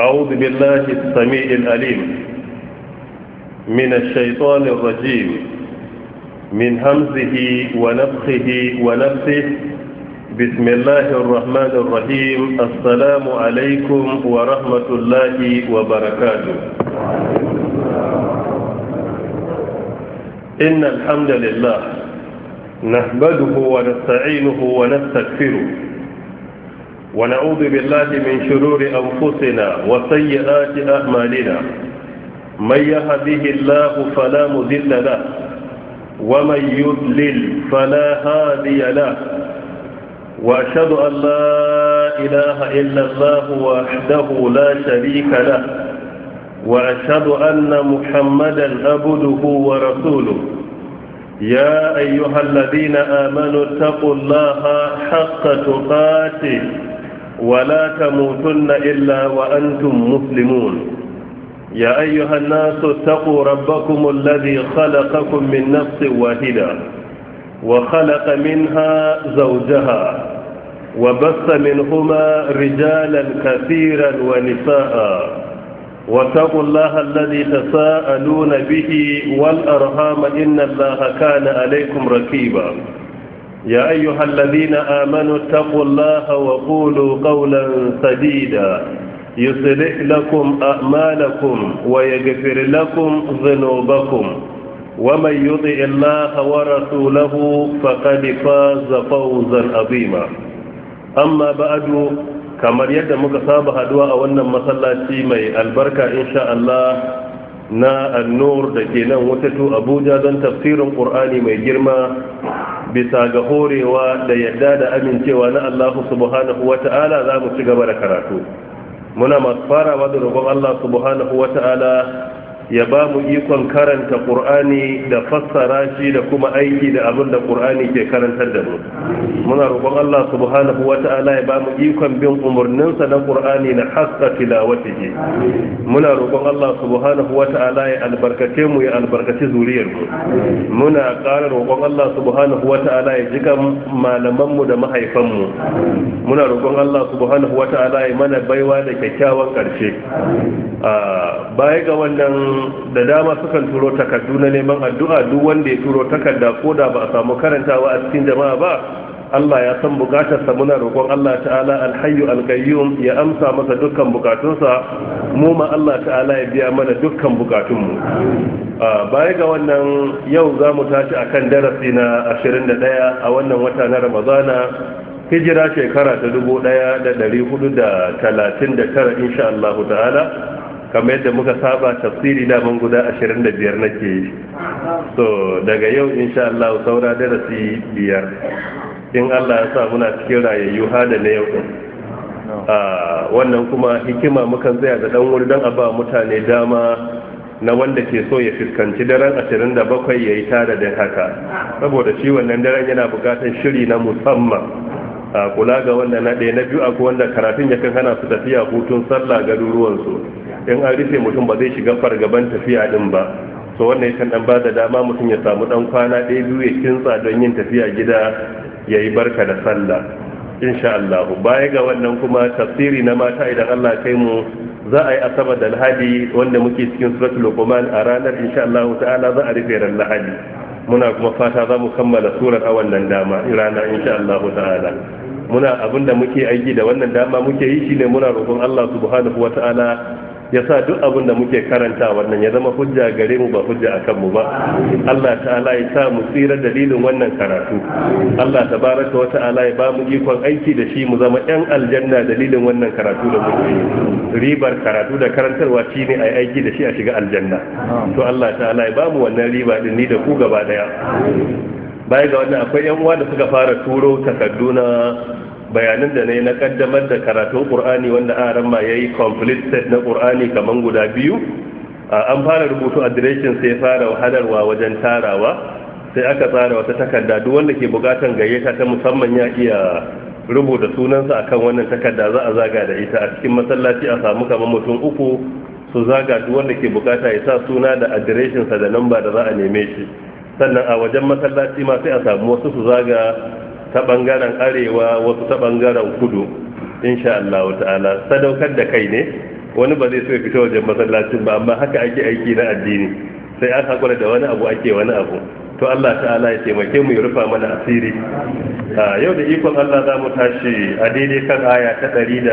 أعوذ بالله السميع العليم من الشيطان الرجيم من همزه ونفخه ونفسه. بسم الله الرحمن الرحيم. السلام عليكم ورحمة الله وبركاته. إن الحمد لله نحمده ونستعينه ونستغفره ونعوذ بالله من شرور أنفسنا وسيئات أعمالنا. من يهده الله فلا مضل له ومن يضلل فلا هادي له، وأشهد أن لا إله إلا الله وحده لا شريك له، وأشهد أن محمدا عبده ورسوله. يا أيها الذين آمنوا اتقوا الله حق تقاته ولا تموتن إلا وأنتم مسلمون. يا أيها الناس اتقوا ربكم الذي خلقكم من نفس واحدة وخلق منها زوجها وبث منهما رجالا كثيرا ونساء، واتقوا الله الذي تساءلون به والأرحام إن الله كان عليكم رقيبا. يا أيها الذين آمنوا اتقوا الله وقولوا قولا سديدا يصلح لكم أعمالكم ويغفر لكم ذنوبكم، ومن يطع الله ورسوله فقد فاز فوزا عظيما. أما بعد، kamar yadda muka saba haduwa a wannan masallaci mai albarka insha Allah na annur da ke nan wutatu Abuja don tafsirin Qur'ani mai girma bisa ga horewa da yadda da amincewa na Allah subhanahu wata'ala za mu ci gaba da karatu. Muna masu farawa da roƙon Allah subhanahu wata'ala ya ba mu ikon karanta Qur'ani da fassara shi da kuma aiki da abin da Qur'ani ke karantar da mu. Muna roƙon Allah subhanahu wata'ala ya ba mu ikon bin umarninsa na Qur'ani na haska tilawatihi. Muna roƙon Allah subhanahu wata'ala ya albarkace mu ya albarkaci zuriyar mu. Muna ƙara roƙon Allah subhanahu wata'ala ya jika malaman mu da mahaifan mu. Muna roƙon Allah subhanahu wata'ala ya mana baiwa da kyakkyawan ƙarshe. Baya ga wannan, da dama sukan turo takardu na neman addu'a. Duk wanda ya turo takarda ko da ba a samu karantawa a cikin jama'a ba, Allah ya san bukatarsa. Muna roƙon Allah ta'ala alhayyu alqayyum ya amsa masa dukkan bukatunsa, mu ma Allah ta'ala ya biya mana dukkan bukatunmu. Baya ga wannan, yau za mu tashi akan darasi na 21 a wannan wata na Ramadana, hijira shekara ta 1439 insha Allah ta'ala. Kamar yadda muka saba tafsiri daman guda 25 nake yi, so daga yau insha Allah saura darasi 5 in Allah ya sa muna cikin rayayyu hada na yau. Wannan kuma hikima mukan tsaya da dan wuri don a ba mutane dama na wanda ke so ya fuskanci daren 27 ya yi tare da haka, saboda shi wannan daren yana bukatar shiri na musamman. Kula ga wanda na ɗaya na biyu, akwai wanda karatun yakan hana su tafiya hutun sallah garuruwansu. In an rufe mutum ba zai shiga fargaban tafiya din ba, so wannan yakan dan ba da dama mutum ya samu dan kwana ɗaya biyu ya kintsa don yin tafiya gida ya yi barka da sallah insha Allah. Baya ga wannan kuma tafsiri na mata idan Allah kai mu za a yi asabar da lahadi wanda muke cikin suratul luqman a ranar insha Allah ta'ala za a rufe ran lahadi. Muna kuma fata za mu kammala surar a wannan dama rana insha Allah ta'ala. Muna abinda muke aiki da wannan dama muke yi shine muna roƙon Allah subhanahu wata'ala ya sa duk abin da muke karanta wannan ya zama hujja gare mu ba hujja a kanmu ba. Allah ta'ala ya sa mu tsira dalilin wannan karatu. Allah tabaraka wa ta'ala ya ba mu ikon aiki da shi mu zama yan aljanna dalilin wannan karatu da muke yi. Ribar karatu da karantarwa shine ai aiki da shi a shiga aljanna. To Allah ta'ala ya ba mu wannan riba din ni da ku gaba daya. Baya ga wannan, akwai yan uwa da suka fara turo takardu na bayanan da na kaddamar da karatun Qur'ani wanda aran ma yayi complete set na Qur'ani kaman guda biyu. An fara rubutu adireshin sai fara wahalarwa wajen tarawa, sai aka tsara wata takarda duk wanda ke bukatan gayyata ta musamman ya iya rubuta sunansa akan wannan takarda. Za a zaga da ita a cikin masallaci, a samu kaman mutum 3 su zaga, duk wanda ke bukata ya sa suna da adireshin sa da namba da za a neme shi. Sannan a wajen masallaci ma sai a samu wasu su zaga ta bangaren arewa, wasu ta bangaren kudu insha Allah ta'ala. Sadaukar da kai ne wani ba zai so ya fita wajen masallacin ba, amma haka ake aiki na addini, sai an haƙura da wani abu ake wani abu. To Allah ta'ala ya taimake mu ya rufa mana asiri. Yau da ikon Allah za mu tashi a daidai kan aya ta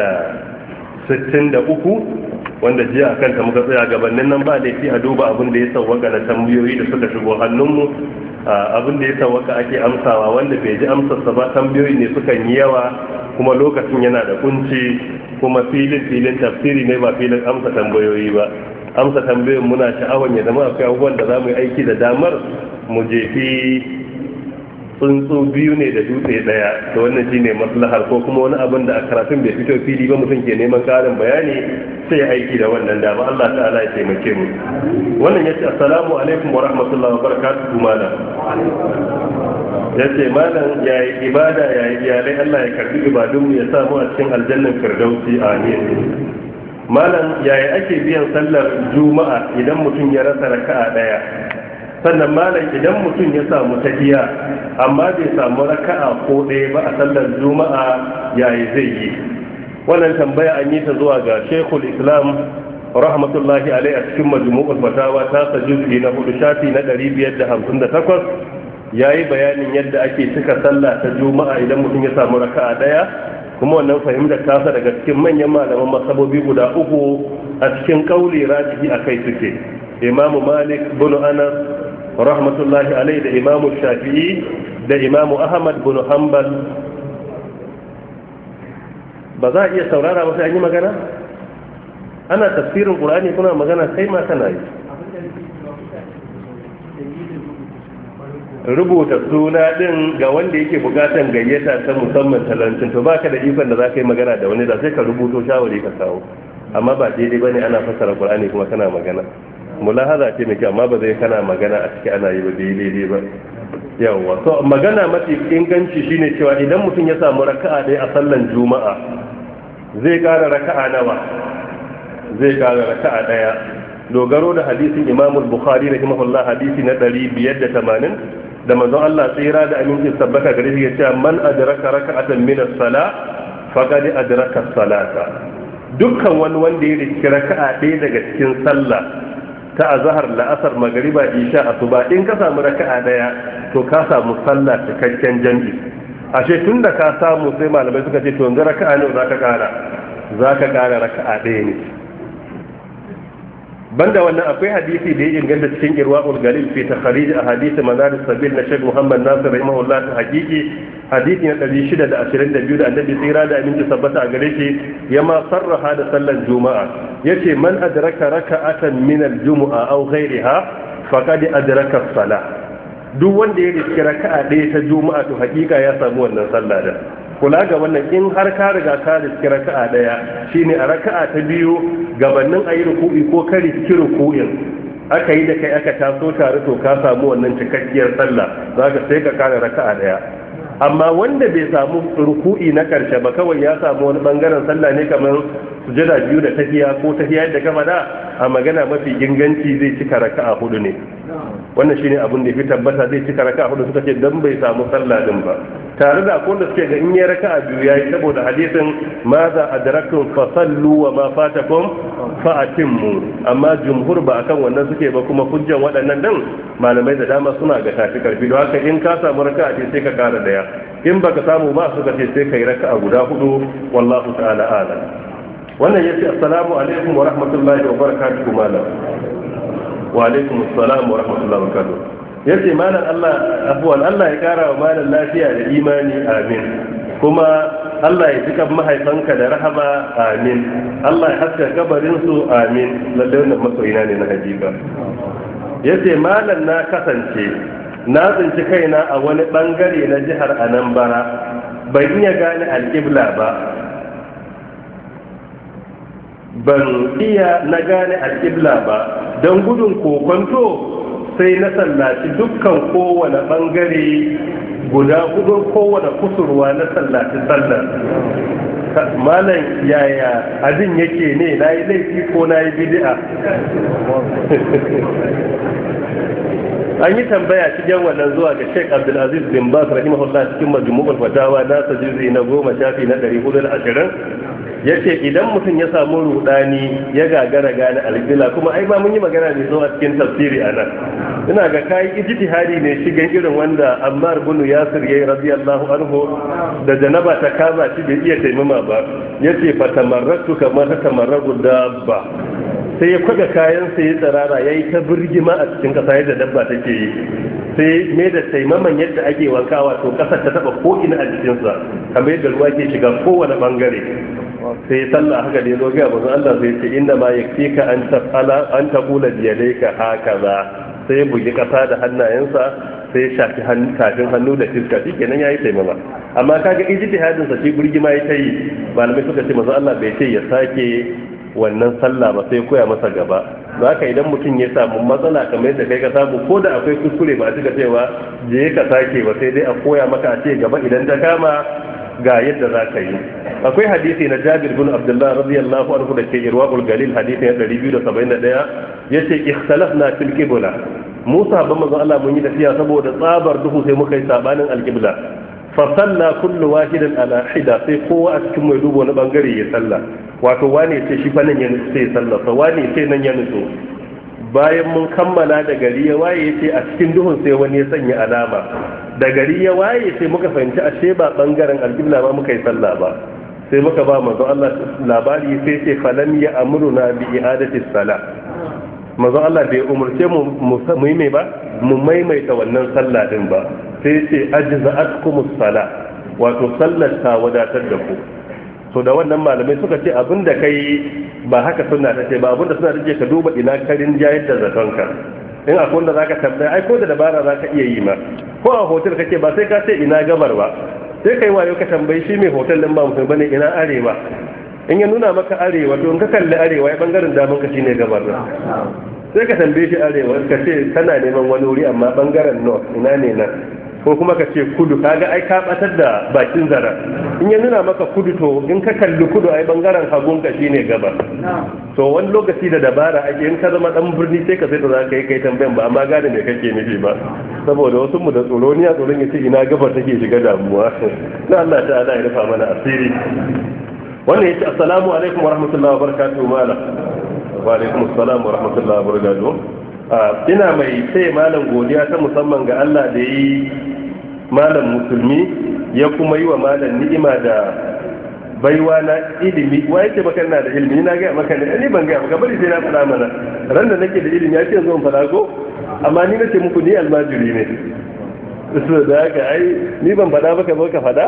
163 wanda jiya a kanta muka tsaya. Gabanin nan ba laifi a duba abin da ya sauwaka na tambayoyi da suka shigo hannunmu. Abin da ya sauwaka ake amsawa, wanda bai ji amsarsa ba tambayoyi ne sukan yi yawa, kuma lokacin yana da kunci, kuma filin tafsiri ne ba filin amsa tambayoyi ba. Amsa tambayoyin muna sha'awan ya zama akwai abubuwan da za mu yi aiki da damar mu jefi tsuntsu biyu ne da dutse daya, da wannan shine maslahar, ko kuma wani abin da a karatun bai fito fili ba mutum ke neman karin bayani sai ya aiki da wannan dama. Allah ta'ala ya taimake mu. Wannan yace assalamu alaikum wa rahmatullahi wa barakatuhu malam. Yace malam yayi ibada yayi iyalai, Allah ya karbi ibadun mu ya samu a cikin aljannan firdausi, amin. Malam yaya ake biyan sallar juma'a idan mutum ya rasa raka'a daya? Sannan malam idan mutum ya samu tahiya amma bai samu raka'a ko ɗaya ba a sallar juma'a yayi zai yi? Wannan tambaya an yi ta zuwa ga Sheikhul Islam rahmatullahi alaihi a cikin majmu'ul fatawa ta juz'i na 4 shafi na 558. Yayi bayanin yadda ake cika sallah ta juma'a idan mutum ya samu raka'a daya, kuma wannan fahimtar tasa daga cikin manyan malaman masabobi guda uku a cikin kauli rajihi akai suke. Imamu Malik bin Anas rahmatullahi alaihi da Imamu Shafi'i da Imamu Ahmad bin Hanbal. Ba za a iya saurara ba sai an yi magana? Ana tafsirin Qur'ani kuna magana, sai ma kana yi. Rubuta suna din ga wanda yake bukatan gayyata ta musamman talantin, to baka da ikon da zaka yi magana da wani, da sai ka rubuto shawari ka kawo. Amma ba daidai bane ana fassara Qur'ani kuma kana magana. Mulahaza ce mai kyau, amma ba zai kana magana a ciki ana yi ba daidai ba. Yawwa, so magana mafi inganci shine cewa idan mutum ya samu raka'a ɗaya a sallan juma'a, zai ƙara raka'a nawa? Zai ƙara raka'a ɗaya. Dogaro da hadisin Imam Bukhari rahimahullah, hadisi na 580, da manzon Allah tsira da aminci sabbata gare shi ya ce man adraka raka'atan min as-salah faqad adraka as-salata. Dukkan wani wanda ya riki raka'a ɗaya daga cikin sallah ta azhar, la'asar, magriba, isha, asuba, in ka samu raka'a ɗaya to ka samu sallah cikakken jami'i. Ashe tunda ka samu, sai malamai suka ce to yanzu raka'a ne za ka ƙara raka'a ɗaya ne. Banda wannan akwai hadisi da ya inganta cikin irwa'ul galil fi takhrij ahadith madaris sabil na Sheikh Muhammad Nasir rahimahullah ta hakiki, hadisi na 622 da annabi tsira da aminci sabbata a gare shi ya ma sarraha da sallar juma'a, yace man adraka raka'atan min al-jumu'a aw ghayriha faqad adraka as-salah. Duk wanda ya riski raka'a ɗaya ta juma'a to hakika ya samu wannan sallah da. Kula ga wannan, in har ka riga ka riski raka'a daya, shine a raka'a ta biyu gabanin ayi ruku'i ko ka riski ruku'in aka yi da kai aka taso tare, to ka samu wannan cikakkiyar sallah, zaka sai ka kara raka'a daya. Amma wanda bai samu ruku'i na karshe ba, kawai ya samu wani bangaren sallah ne kamar sujada biyu da tahiya ko tahiya da gaba da, a magana mafi inganci zai cika raka'a hudu ne. Wannan shine abin da fi tabbata, zai cika raka'a hudu, suka ce dan bai samu sallah din ba. Tare da akwai da suke ga in ya raka'a biyu yayi, saboda hadisin ma za adraktum fa sallu wa ma fatakum fa atimmu. Amma jumhur ba akan wannan suke ba, kuma hujjan waɗannan din malamai da dama suna ga tafi karfi. Don haka in ka samu raka'a ce sai ka kara daya, in baka samu ba suka ce sai kai raka'a guda hudu, wallahu ta'ala a'lam. Wannan yace assalamu alaikum wa rahmatullahi wa barakatuh malam. Wa alaikum assalam wa rahmatullahi wa barakatuh. Yace malam Allah ya kara wa malam lafiya da imani, amin. Kuma Allah ya cika mahaifanka da rahama, amin. Allah ya haska kabarin su, amin. Lalle wannan masoyina ne na hakika. Yace malam na kasance na tsinci kaina a wani bangare na jihar Anambra, ban iya gane alƙibla ba. Ban iya na gane alƙibla ba, don gudun kokonto sai na sallaci dukkan kowane bangare guda hudu, kowane kusurwa na sallaci sallar. Malam yaya abin yake ne, na yi laifi ko na yi bid'a? an yi tambaya cikin wannan zuwa ga Sheikh Abdulaziz bin Baz rahimahullah cikin majmu'ul fatawa na juzi na 10 shafi na 420 yace idan mutum ya samu rudani ya gagara gane alƙibla, kuma ai ba mun yi magana ne zuwa cikin tafsiri anan, ina ga kai ijtihadi ne shigan irin wanda Ammar bin Yasir yayi radiyallahu anhu da janaba ta kaza shi bai iya taimama ba, yace fa tamarratu kamar tamarradu dabba, sai ya kwaga kayan sai ya tsarara yayi ta birgima a cikin kasa yadda dabba take yi, sai me da taimaman yadda ake wankawa to kasar ta taba ko ina a jikinsa kamar yadda ruwa ke shiga kowane bangare, sai ya salla haka da ya zo ga manzo Allah sai ya ce inda ma yakfika an tafala an taqula bi yadayka hakaza, sai ya bugi kasa da hannayensa sai ya shafi tafin hannu da fiska shikenan yayi taimama. Amma kaga ijtihadin sa shi burgima ya yi, malamai suka ce manzo Allah bai ce ya sake wannan sallah ba sai koya masa gaba. Don haka idan mutum ya samu matsala kamar yadda kai ka samu, ko da akwai kuskure ba a cika cewa je ka sake ba, sai dai a koya maka a ce gaba idan ta kama ga yadda za ka yi. Akwai hadisi na Jabir bin Abdullah radiyallahu anhu da ke Irwaul Galil, hadisi na 271, yace ikhtalafna fil qibla, Musa ban manzo Allah mun yi tafiya saboda tsabar duhu sai muka yi sabanin alqibla, fa salla kullu wahidin ala hida, sai kowa a cikin mai dubo na bangare ya salla, wato wane ce shi fa nan ya nutsu sai salla, fa wane ce nan ya nutsu. Bayan mun kammala da gari ya waye sai a cikin duhun sai wani ya sanya alama, da gari ya waye sai muka fahimci ashe ba bangaren alqibla ma muka yi salla ba, sai muka ba manzo Allah labari sai ce falam ya amruna bi i'adati salat, manzo Allah bai umurce mu yi mai ba mu maimaita wannan sallah din ba, sai ce ajza'atkumus sala, wato sallar ta wadatar da ku. To da wannan malamai suka ce abinda kai ba haka sunna ta ce ba, abinda suna take ka duba ina karin jayar da zatonka, in akwai wanda zaka tambaya ai ko da dabara zaka iya yi ma, ko a hotel kake ba sai ka ce ina gabar ba, sai kai wayo ka tambayi shi mai hotel din ba mutum bane ina arewa, in ya nuna maka arewa to in ka kalli arewa ya bangaren daman ka shine gabar da, sai ka tambaye shi arewa ka ce kana neman wani wuri amma bangaren north ina ne nan, ko kuma ka ce kudu, kaga ai ka batar da bakin zara, in ya nuna maka kudu to in ka kalli kudu ai bangaren hagun ka shine gabar. To wani lokaci da dabara ake, in ka zama dan birni sai ka sai da za ka yi kai tambayan ba amma gane me kake nufi ba, saboda wasu mu da tsoro ni a tsoron yace ina gabar take shiga damuwa. Na Allah ta'ala ya rufa mana asiri. Wannan yace assalamu alaikum wa rahmatullahi wa barakatuhu malam. Wa alaikum assalam wa rahmatullahi wa barakatuhu. Ina mai sai malam godiya ta musamman ga Allah da yi malam musulmi ya kuma yi wa malam ni'ima da baiwa na ilimi. Wa yake maka na da ilimi? Na ga maka ne, ni ban ga maka, bari sai na fada mana ran da nake da ilimi ya ce yanzu in fada ko, amma ni nace muku ni almajiri ne, so da haka ai ni ban fada baka ba ka fada.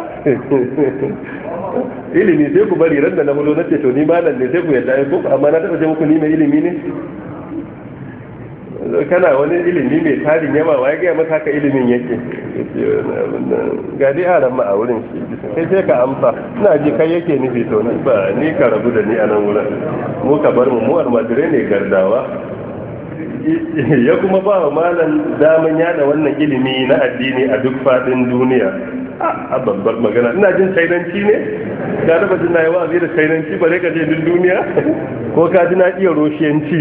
Ilimi sai ku bari, ran da na hulo nace to ni malam ne sai ku yadda ai ko, amma na taba ce muku ni mai ilimi ne. Kana wani ilimi mai tarin yawa, wa ya gaya maka haka ilimin yake? Ga dai a ramma a wurin shi, sai sai ka amsa, ina ji kai yake nufi, to ni ba ni ka rabu da ni a nan wurin, mu ka bar mu almajirai ne gardawa. Ya kuma ba wa malam daman yada wannan ilimi na addini a duk fadin duniya. A babbar magana, ina jin chainanci ne? Ka raba jin na yi wa'azi da chainanci bare ka je duk duniya? Ko ka ji na iya roshiyanci?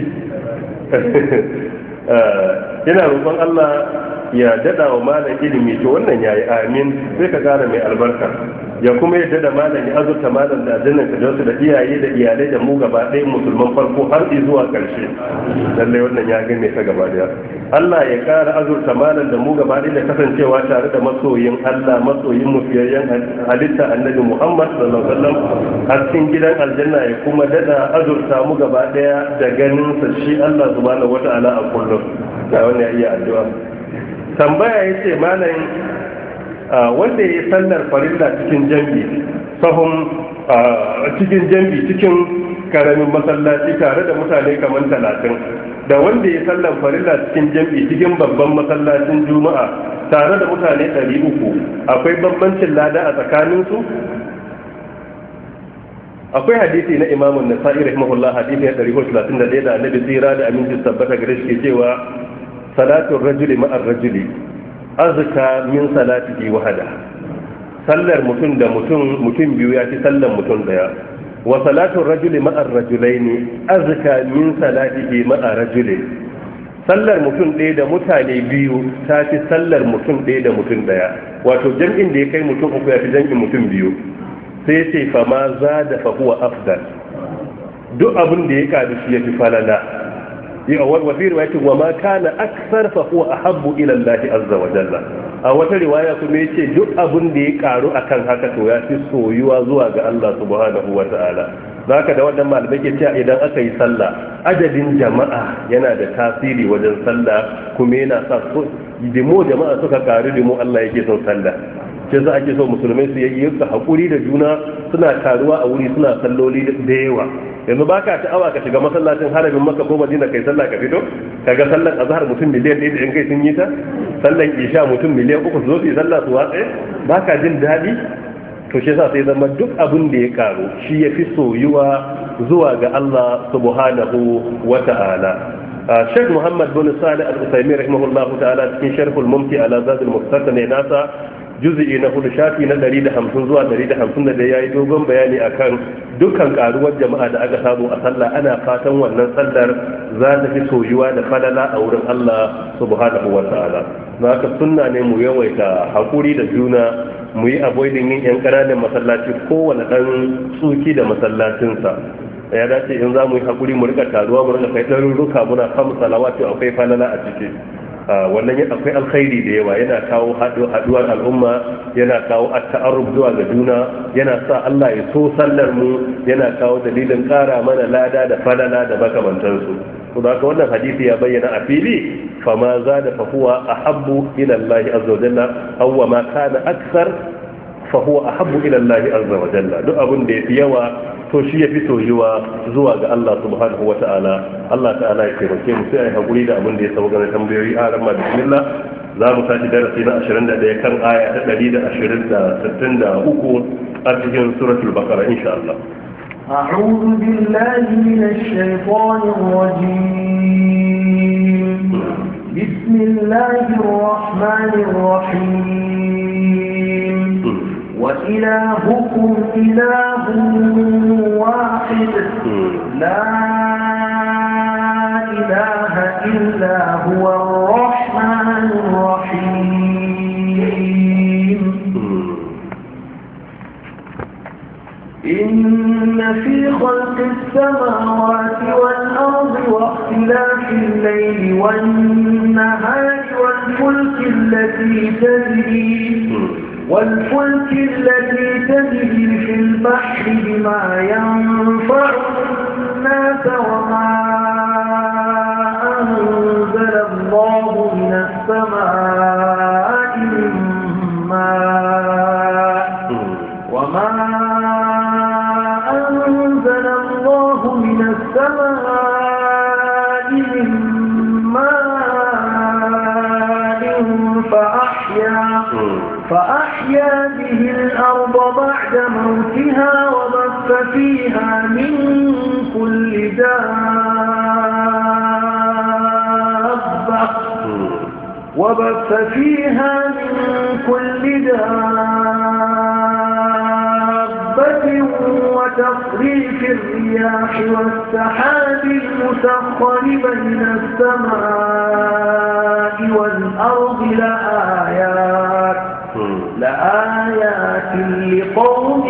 Yana roƙon Allah ya dada wa malam ilimi, to wannan yayi amin, sai ka gane mai albarka, ya kuma ya dada malam ya azurta malam da aljanna ka dausa da iyaye da iyalai da mu gaba ɗaya musulman farko har zuwa ƙarshe. Lallai wannan ya gane ka gaba daya. Allah ya ƙara azurta malam da mu gaba ɗaya da kasancewa tare da masoyin Allah, masoyin mufiyayyen halitta annabi Muhammad sallallahu alaihi wasallam a cikin gidan aljanna, ya kuma dada azurta mu gaba ɗaya da ganin sa shi Allah subhanahu wata'ala a kullum. Da wannan ya iya addu'a. Tambaya yace malam wanda ya yi sallar farilla cikin jambi, sahun cikin jambi cikin karamin masallaci tare da mutane kamar 30, da wanda ya yi sallar farilla cikin jambi cikin babban masallacin juma'a tare da mutane 300, akwai bambancin lada a tsakaninsu? Akwai hadisi na imamun nasa'i rahimahullah, hadisi na 131 da annabi tsira da aminci tabbata gare shi ke cewa salatun rajuli ma'ar rajuli azka min salatihi wahada, sallar mutum da mutum biyu ya fi sallar mutum daya, wa salatun rajuli ma'ar rajulaini azka min salatihi ma'ar rajuli, sallar mutum ɗaya da mutane biyu ta fi sallar mutum ɗaya da mutum ɗaya, wato jam'in da ya kai mutum uku ya fi jam'in mutum biyu. Sai ce fa ma za da fa huwa afdal, duk abin da ya karu shi ya fi falala. wa fi riwayatin wa ma kana aksar fa huwa ahabbu ila Allah azza wa jalla. A wata riwaya kuma yace duk abin da ya karu akan haka to ya fi soyuwa zuwa ga Allah subhanahu wa ta'ala. Zaka da wannan malamai ke cewa idan aka yi sallah adadin jama'a yana da tasiri wajen sallah, kuma yana sa dimo jama'a suka karu dimo Allah yake son sallah. Sai za ake so musulmai su yi hakuri da juna, suna taruwa a wuri suna salloli da yawa. Yanzu baka ta'awa ka shiga masallacin haramin Makka ko Madina kai sallah ka fito kaga sallar azhar mutum miliyan 1 da in kai sun yi ta, sallar isha mutum miliyan 3 su zo su yi sallah su watsa, baka jin daɗi. To shi yasa sai zama duk abin da ya karu shi ya fi soyuwa zuwa ga Allah subhanahu wa ta'ala. Sheikh Muhammad bin Salih Al-Uthaymeen rahimahullahu ta'ala cikin Sharhul Mumti ala Zadul Mustaqni ne nasa juz'i na 4 shafi na 150 zuwa 150 da yayi dogon bayani akan dukkan karuwar jama'a da aka samu a sallah, ana fatan wannan sallar za ta fi soyuwa da falala a wurin Allah subhanahu wa ta'ala. Haka sunna ne mu yawaita hakuri da juna, mu yi avoiding yin yan ƙananan masallaci, kowane ɗan tsuki da masallacinsa. Ya dace in za mu yi hakuri mu rika taruwa mu rika kai ɗarurruka muna kama salawatu, akwai falala a ciki. Wannan akwai alkhairi da yawa, yana kawo haduwar al'umma, yana kawo at-ta'arruf zuwa ga juna, yana sa Allah ya so sallar mu, yana kawo dalilin ƙara mana lada da falala da makamantansu. Kuma haka wannan hadisi ya bayyana a fili, fama za da fahuwa ahabbu ila Allah azza wa jalla, aw ma kana akthar fahuwa ahabbu ila Allah azza wa jalla. Duk abin da yafi yawa to shi yafi soyuwa zuwa ga Allah subhanahu wa ta'ala. Allah ta'ala ya taimake mu sai ai hakuri da abin da ya sauka na tambayoyi. A ramma bismillah, za mu tashi darasi na 21 kan aya ta 163 a cikin suratul baqara insha Allah. أعوذ بالله من الشيطان الرجيم. بسم الله الرحمن الرحيم. وإلهكم إله واحد لا إله إلا هو الرحمن الرحيم. إن في خلق السماوات والأرض واختلاف الليل والنهار والفلك التي تجري في البحر بما ينفع الناس وما أنزل الله من السماء من ماء فأحيا به الأرض بعد موتها وبث فيها من كل دابة وتصريف الرياح والسحاب المسخر بين السماء والأرض لآيات لقوم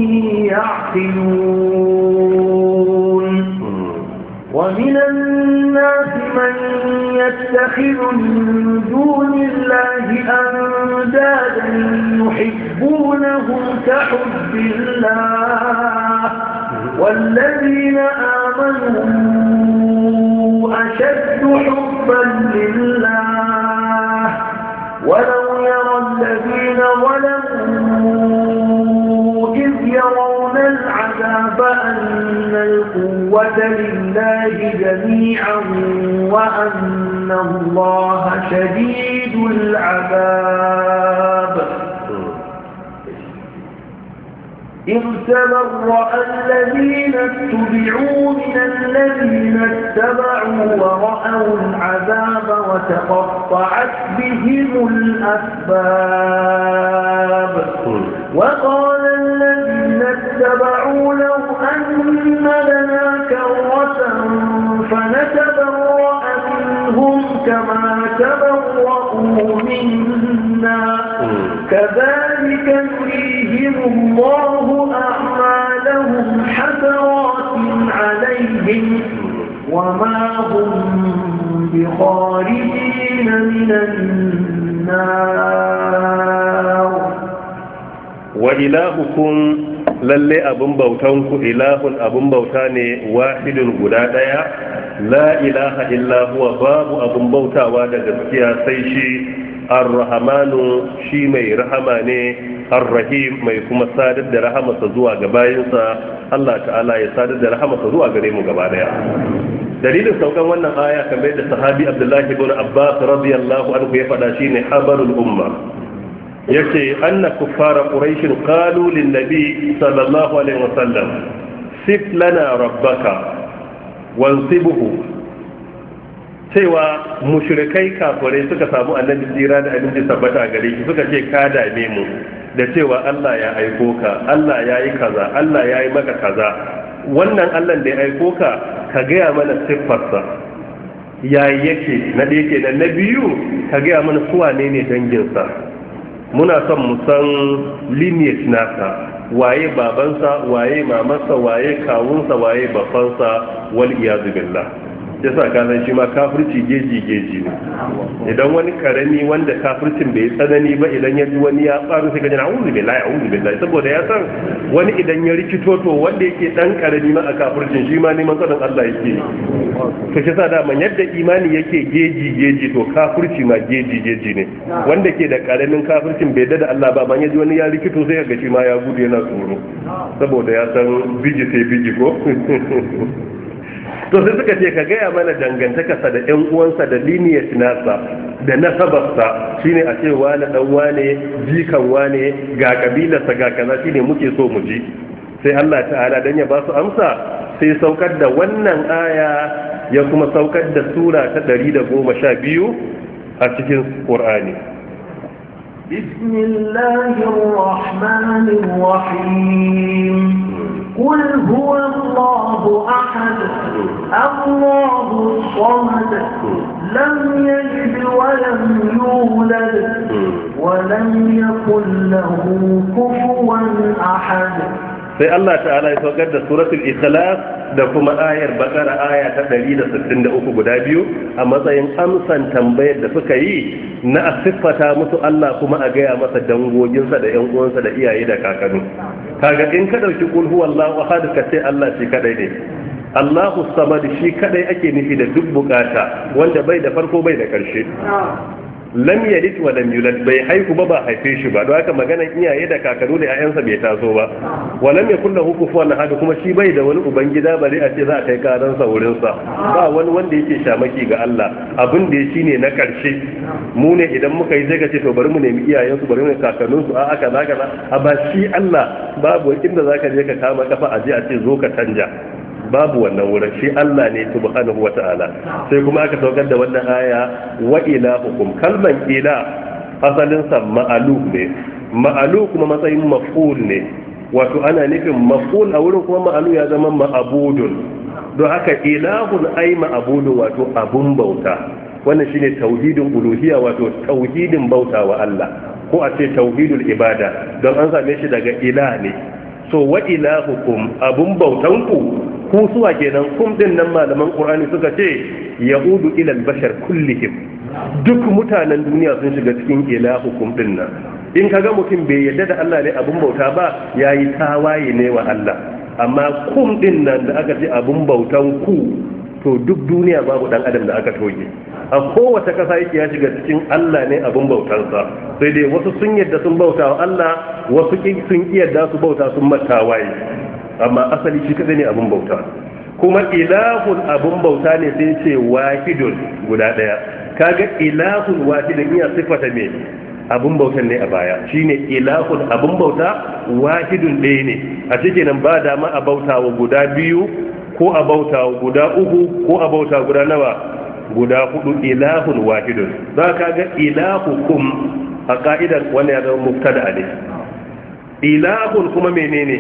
يعقلون. ومن الناس من يتخذ من دون الله أندادا يحبونهم كحب الله والذين آمنوا أشد حبا لله ولو يرى الذين ظلموا إذ يرون العذاب أن القوة لله جميعا وأن الله شديد العذاب. إذ تبرأ الذين اتبعوا من الذين اتبعوا ورأوا العذاب وتقطعت بهم الأسباب. وقال الذين اتبعوا لو أن لنا كرة فنتبرأ منهم كما تبرؤوا منا كذلك يريهم الله أعمالهم حسرات عليهم وما هم بخارجين من النار وإلهكم lalle abun bautanku ilahun abun bauta ne wahidun guda daya la ilaha illa huwa babu abun bautawa da gaskiya sai shi ar-rahmanu shi mai rahama ne ar-rahim mai kuma sadar da rahamarsa zuwa ga bayinsa Allah ta'ala ya sadar da rahamarsa zuwa gare mu gaba daya dalilin saukan wannan aya kamar da sahabi Abdullahi ibn Abbas radiyallahu anhu ya faɗa shine habarul umma yace anna kuffara quraish qalu lin nabi sallallahu alaihi wasallam sif lana rabbaka wansibuhu cewa mushrikai kafirai suka samu annabi tsira da abinci tabbata gare shi suka ce ka dame mu da cewa Allah ya aiko ka Allah ya yi kaza Allah ya yi maka kaza wannan Allah da ya aiko ka ka gaya mana siffarsa yayi yake na da yake da na biyu ka gaya mana suwa ne danginsa muna son mu san lineage nasa waye babansa waye mamarsa waye kawunsa waye babansa wal iyadu billah yasa ka san shi ma kafirci geji ne idan wani karami wanda kafircin bai tsanani ba idan ya ji wani ya faru sai ka ji a'udhu billahi saboda ya san wani idan ya rikito to wanda yake dan karami ma a kafircin shi ma neman tsaron Allah yake to shi sa da man yadda imani yake geji to kafirci ma geji ne wanda ke da karamin kafircin bai da Allah ba man ya ji wani ya rikito sai ga shi ma ya gudu yana tsoro saboda ya san biji sai biji ko to sai suka ce ka gaya mana dangantakarsa da ƴan uwansa da lineage nasa da nasabarsa shine a ce wani dan wane jikan wane ga kabilarsa ga kaza shine muke so mu ji sai Allah ta'ala dan ya ba su amsa sai saukar da wannan aya ya kuma saukar da sura ta 112 a cikin Qur'ani bismillahir rahmanir rahim قل هو الله أحد الله الصمد لم يلد ولم يولد ولم يكن له كفوا أحد sai Allah ta'ala ya saukar da suratul ikhlas da kuma ayar bakara aya ta 163 guda biyu a matsayin amsan tambayar da suka yi na asifata musu Allah kuma a gaya masa dangoginsa da ƴan uwansa da iyaye da kakanni kaga in ka dauki qul huwallahu ahad ka ce Allah shi kadai ne Allahu samad shi kadai ake nufi da duk bukata wanda bai da farko bai da karshe lam yalid wa lam yulad bai haihu ba haife shi ba don haka maganar iyaye da kakanu da 'ya'yansa bai taso ba wa lam yakul lahu kufuwan ahad kuma shi bai da wani ubangida bare a ce za a kai karan sa wurin sa ba wani wanda yake shamaki ga Allah abin da shine na karshe mu ne idan muka yi zai ga ce to bari mu nemi iyayensu bari mu kakanun su a aka zaka a ba shi Allah babu inda zaka je ka kama kafa a je a ce zo ka canja babu wannan wurin shi Allah ne subhanahu wata'ala sai kuma aka saukar da wannan aya wa ilahukum kalman ila asalin sa ma'alu ne ma'alu kuma matsayin maf'ul ne wato ana nufin maf'ul a wurin kuma ma'alu ya zama ma'abudun don haka ilahun ai ma'abudun wato abun bauta wannan shine tauhidin uluhiyya wato tauhidin bauta wa Allah ko a ce tauhidul ibada don an same shi daga ilah ne so wa ilahukum abun bautanku ku suwa kenan kum din nan malaman qur'ani suka ce yaudu ila al-bashar kullihim duk mutanen duniya sun shiga cikin ilahukum din nan in kaga mutum bai yarda da Allah ne abun bauta ba yayi tawaye ne wa Allah amma kum din nan da aka ce abun bautan ku to duk duniya babu dan adam da aka toge a kowace kasa yake ya shiga cikin Allah ne abun bautansa sai dai wasu sun yarda sun bauta wa Allah wasu sun yarda su bauta sun matawaye amma asali shi kadai ne abun bauta kuma ilahun abun bauta ne sai ce wahidun guda daya kaga ilahun wahidun iya sifata me abun bautan ne a baya shine ilahun abun bauta wahidun ɗaya ne a cikin nan ba dama a bautawa guda biyu ko a bautawa guda uku ko a bautawa guda nawa guda hudu ilahun wahidun za ka ga ilahukum a ka'idar wani ya zama mubtada ne ilahun kuma menene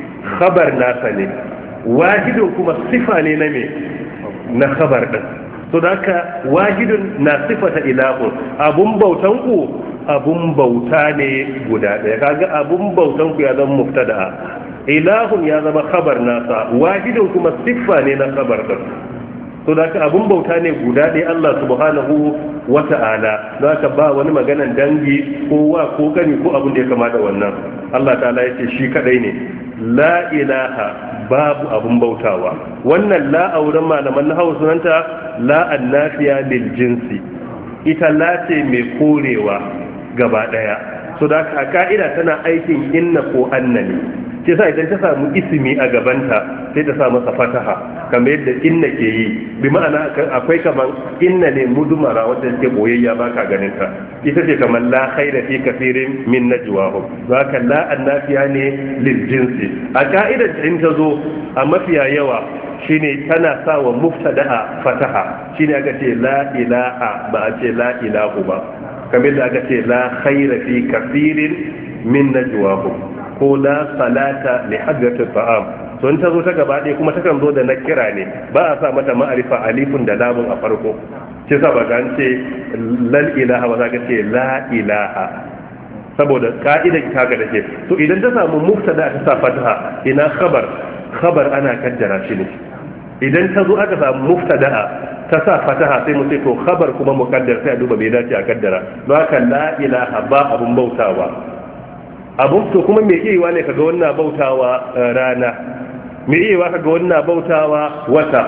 khabar nasa ne wahidun kuma sifa ne na me na khabar din to da haka wahidun na sifata ilahun, abun bautan ku abun bauta ne guda ɗaya. Kaga abun bautan ku ya zama mubtada, ilahun ya zama khabar nasa, wahidun kuma siffa ne na khabar din. to da ka abun bauta ne guda ɗaya Allah subhanahu wa ta'ala, za ka ba wani maganan dangi ko wa ko gani ko abin da ya kama da wannan. Allah ta'ala ya ce shi kadai ne, la ilaha babu abun bautawa. Wannan la a wurin malaman nahawu sunanta la annafiya lil jinsi, ita la ce mai korewa gaba daya. So da ka ka'ida tana aikin inna ko anna ne, ce sa idan ta samu ismi a gabanta sai ta sa masa fataha kamar yadda inna ke yi, bi ma'ana akwai kamar inna ne mudumara wadda take boyayya ba ka ganin ta, ita ce kamar la khaira fi kafirin min najwahum, zaka la annafiya ne lil jinsi. A ka'idar in ta zo a mafiya yawa shine tana sa wa mubtada'a fataha, shine aka ce la ilaha ba a ce la ilahu ba, kamar da aka ce la khaira fi kafirin min najwahum ko la salata li hajjati ta'am. to in ta zo ta gaba ɗaya kuma takan zo da nakira ne, ba a sa mata ma'arifa alifun da lamun a farko, ce sa ba ga an ce lal ilaha ba za ka ce la ilaha, saboda ka'idar ta ga dake. to idan ta samu mubtada ta sa fataha, ina khabar ana kaddara shi ne. idan ta zo aka samu mubtada ta sa fataha sai mu ce to khabar kuma muqaddar, sai a duba bai dace a kaddara. don haka la ilaha ba abun bautawa. abun to kuma mai iyawa ne kaga wannan bautawa rana, mai iyawa kaga wannan bautawa wata.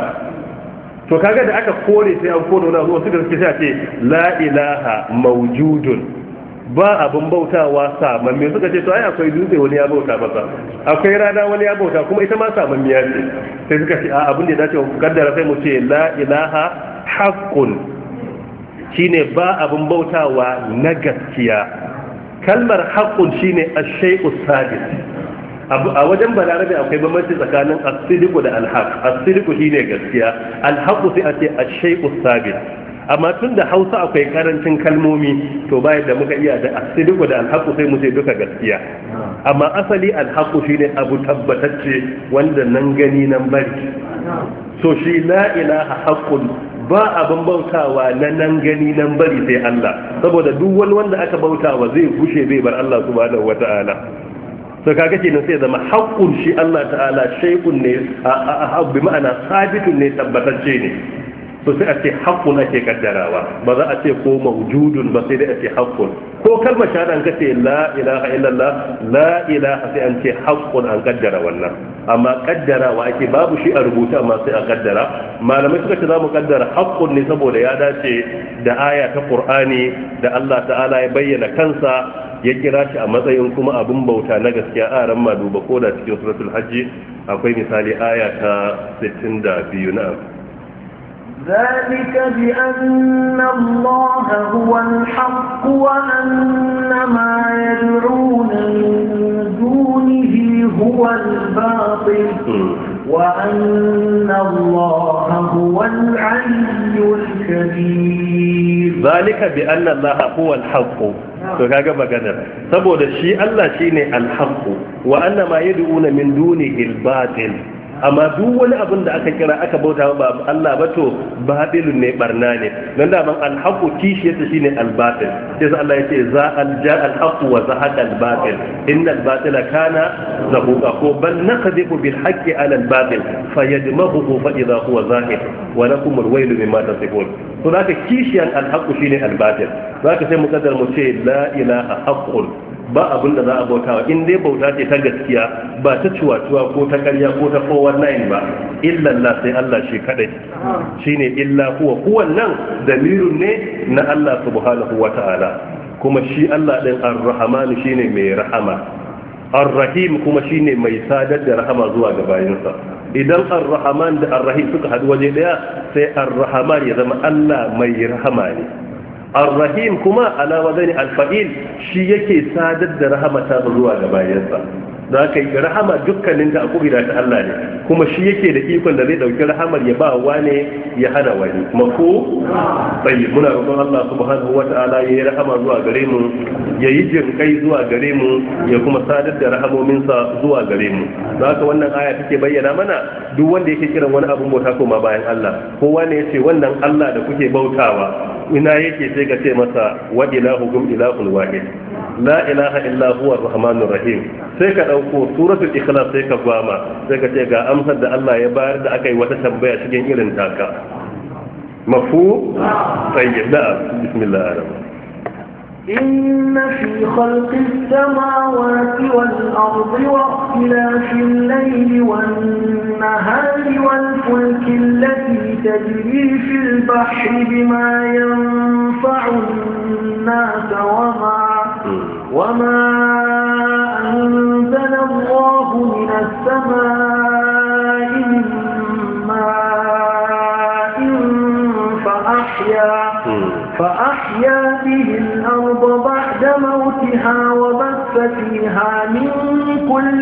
to kaga da aka kore sai an kore wannan wasu da suke sai a ce la ilaha mawjudun, ba abun bautawa saman me suka ce to ai akwai dutse wani ya bauta masa, akwai rana wani ya bauta kuma ita ma saman miya ce, sai suka ce a abin da ya dace ku kaddara sai mu ce la ilaha haqqun, shine ba abun bautawa na gaskiya. kalmar haqqun shine ash-shay'u sabit. a wajen balarabe akwai bambanci tsakanin as-sidqu da al-haqq. as-sidqu shine gaskiya, al-haqqu sai a ce ash-shay'u sabit. amma tun da Hausa akwai karancin kalmomi, to bayan da muka iya da as-sidqu da al-haqqu sai mu ce duka gaskiya. amma asali al-haqqu shine abu tabbatacce wanda nan gani nan bari. so shi la ilaha haqqun, ba abin bautawa na nan gani nan bari sai Allah, saboda duk wani wanda aka bautawa zai gushe zai bar Allah subhanahu wata'ala. so kaga kenan sai zama haqqun shi Allah ta'ala shay'un ne bi ma'ana sabitun ne, tabbatacce ne. so sai a ce haqqun ake kaddarawa, ba za a ce ko mawjudun ba, sai dai a ce haqqun. ko kalmar shahada an kace la ilaha illallah, la ilaha sai an ce haqqun, an kaddara wannan. amma kaddarawa ake babu shi a rubuta, amma sai a kaddara. malamai suka ce za mu kaddara haqqun ne saboda ya dace da aya ta Qur'ani da Allah ta'ala ya bayyana kansa, ya kira shi a matsayin kuma abin bauta na gaskiya. a ran ma duba ko da cikin suratul hajji akwai misali aya ta 62 na ذلك بأن الله هو الحق وأن ما يدعون من دونه هو الباطل وأن الله هو العلي الكبير. ذلك بأن الله هو الحق. to kaga maganar saboda shi Allah shine al-haqq wa anna ma yad'una min dunihi al-batil. amma duk wani abin da aka kira aka bauta ba Allah ba to batilun ne, barna ne. dan da ban alhaqu kishiyarsa shine albatil, sai Allah yace za alja alhaqu wa zahaqa albatil innal batila kana zahuqa, ko bal naqdifu bil haqqi ala albatil fayadmaghu fa idha huwa zahiq wa lakum alwaylu mimma tasifun. to zaka kishiyan alhaqu shine albatil, zaka sai mukaddar mu ce la ilaha haqqun, ba abin da za a bautawa in dai bauta ce ta gaskiya, ba ta ciwatuwa ko ta karya ko ta 419 ba, illallah sai Allah shi kadai. shine illa huwa nan damirun ne na Allah subhanahu wata'ala, kuma shi Allah din ar-rahman shine mai rahama, ar-rahim kuma shine mai sadar da rahama zuwa ga bayinsa. idan ar-rahman da ar-rahim suka haɗu waje daya, sai ar-rahman ya zama Allah mai rahama ne, ar-rahim kuma ala wazani al-fa'il shi yake sadar da rahamata zuwa ga bayansa. za ka yi rahama dukkanin da akubira ta Allah ne, kuma shi yake da ikon da zai dauki rahamar ya ba wane ya hana wani. Mako tsaye muna roƙon Allah subhanahu wa ta'ala ya yi rahama zuwa gare mu, ya yi jinkai zuwa gare mu, ya kuma sadar da rahamominsa zuwa gare mu. Za ka wannan aya take bayyana mana duk wanda yake kiran wani abun bauta koma bayan Allah, kowa ne ya ce wannan Allah da kuke bautawa ina yake, sai ka ce masa wa ilahukum ilahun wahid la ilaha illa huwa ar-rahmanur rahim. sai ka dauko suratul ikhlas sai ka gwama, sai ka ce ga amsar da Allah ya bayar da aka yi wata tambaya cikin irin taka. mafu tayyib da bismillahir rahmanir إن في خلق السماوات والأرض واختلاف الليل والنهار والفلك التي تجري في البحر بما ينفع الناس وما أنزل الله من السماء من ماء فأحيا به الأرض بعد موتها وبث فيها من كل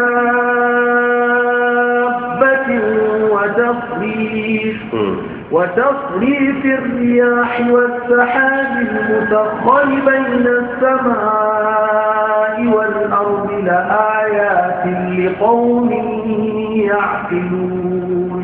دابة وتصريف الرياح والسحاب المسخر بين السماء والأرض لآيات لقوم يعقلون.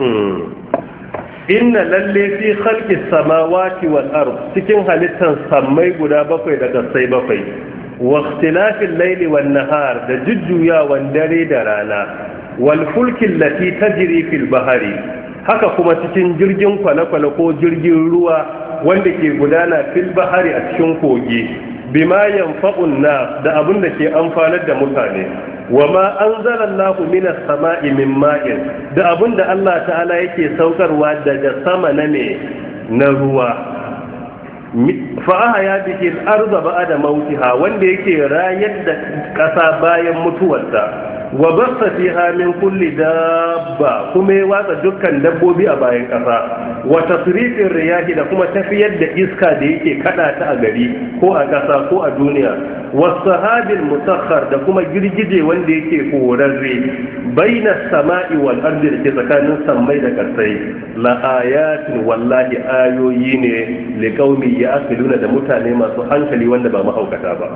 inna lalle fi khalqis samawati wal ard cikin halittan sammai guda bakwai da kasai bakwai, wa ikhtilafil layli wan nahar da jujjuyawan dare da rana, wal fulki allati tajri fil bahri, haka kuma cikin jirgin kwale-kwale ko jirgin ruwa wanda ke gudana fil bahri a cikin kogi, bima yanfa'un nas da abin da ke amfanar da mutane, wa ma anzalallahu minas sama'i min ma'in da abin da Allah ta'ala yake saukarwa daga sama na ruwa, fa'aha ya bihi al-ardha ba'da mautiha wanda yake rayar da ƙasa bayan mutuwarta, wa bassa fiha min kulli dabba kuma ya watsa dukkan dabbobi a bayan ƙasa, wa tasrifin riyahi da kuma tafiyar da iska da yake kada ta a gari ko a ƙasa ko a duniya, wasahabil musakhar da kuma girgije wanda yake horarre, baina sama'i wal ardi da ke tsakanin sammai da ƙasai, la ayatin wallahi ayoyi ne li qaumi ya'qiluna da mutane masu hankali wanda ba mahaukata ba.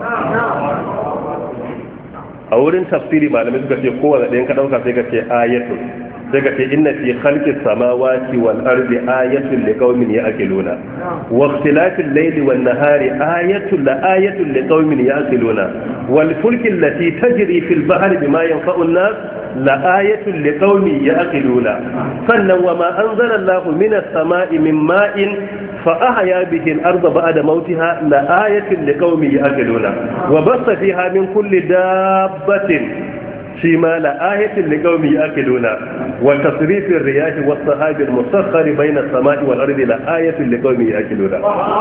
a wurin tafsiri malamai suka ce kowane ɗayan ka ɗauka sai ka ce ayatun, sai ka ce inna fi khalqis samawati wal ardi ayatun liqaumin ya'qiluna wa ikhtilafil layli wan nahari ayatun liqaumin ya'qiluna wal fulki allati tajri fil bahri bima yanfa'u an-nas la ayatun liqaumin ya'qiluna sannan wa ma anzala Allahu minas sama'i min ma'in فأحيا به الأرض بعد موتها لآية لقوم يعقلون وبث فيها من كل دابة فيما لآية لقوم يعقلون وتصريف الرياح والسحاب المسخر بين السماء والأرض لآية لقوم يعقلون.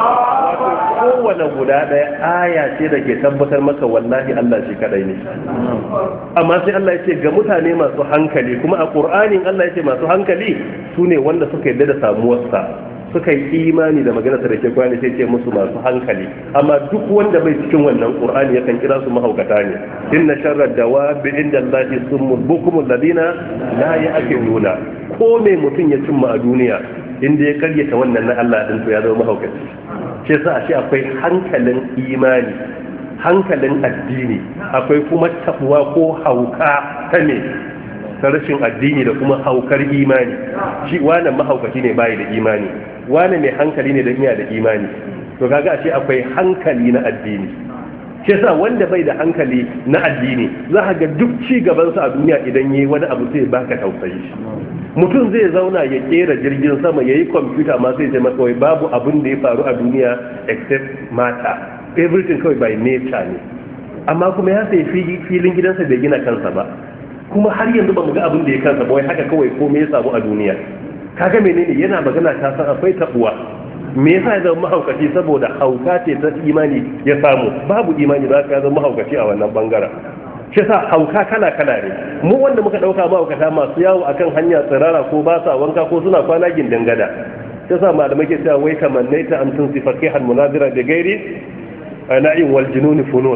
kowane guda ɗaya aya ce da ke tabbatar maka wallahi Allah shi kadai ne, amma sai Allah ya ce ga mutane masu hankali, kuma a ƙur'anin Allah ya ce masu hankali su ne wanda suka yarda da samuwarsa suka yi imani da maganarsa da ke kwani, sai ce musu masu hankali, amma duk wanda bai cikin wannan qur'ani yakan kira su mahaukata ne. inna sharrad dawabi inda Allahi summul bukumul ladina la ya'qiluna. ko me mutum ya cimma a duniya inda ya karyata wannan na Allah din to ya zama mahaukaci. shi yasa ashe akwai hankalin imani, hankalin addini, akwai kuma takwa ko hauka ta ne ta rashin addini da kuma haukar imani. shi wannan mahaukaci ne bai da imani, wani mai hankali ne da iya da imani. to kaga ashe akwai hankali na addini. shi yasa wanda bai da hankali na addini za ka ga duk ci gaban sa a duniya idan yayi wani abu sai baka tausayi. mutum zai zauna ya kera jirgin sama yayi kwamfuta ma sai ya masa wai babu abin da ya faru a duniya except matter, everything kawai by nature ne. amma kuma ya sai filin gidansa bai gina kansa ba, kuma har yanzu ba mu ga abin da ya kansa ba, wai haka kawai komai ya samu a duniya. kaga menene yana magana ta san akwai tabuwa. me yasa ya zama mahaukaci? saboda hauka ce ta imani ya samu, babu imani ba ka zama mahaukaci a wannan bangaren. shi sa hauka kala kala ne. mu wanda muka dauka mahaukata masu yawo akan hanya tsirara ko ba sa wanka ko suna kwana gindin gada. shi sa malamai ke cewa wai kamannaita amtun sifaqihan munazira da gairi na'in wal junun funun.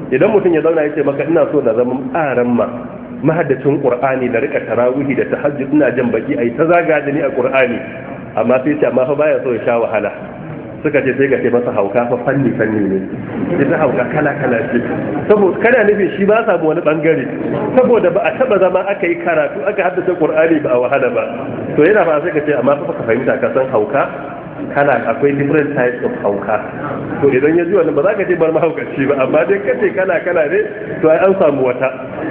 idan mutum ya zauna yace maka ina so na zama aran mahaddacin qur'ani da rika tarawihi da tahajjud ina jan baki ai ta zaga da ni a qur'ani amma sai ce amma fa baya so ya sha wahala suka ce sai ga ce masa hauka fa fanni ne ita hauka kala ce saboda kana nufin shi ba samu wani bangare saboda ba a taba zama aka yi karatu aka haddace qur'ani ba a wahala ba to yana ba sai ka ce amma fa ka fahimta ka san hauka kala akwai different types of hauka to idan ya ji wannan ba za ka ce bar mahaukaci ba amma dai kace kala ne to ai an samu wata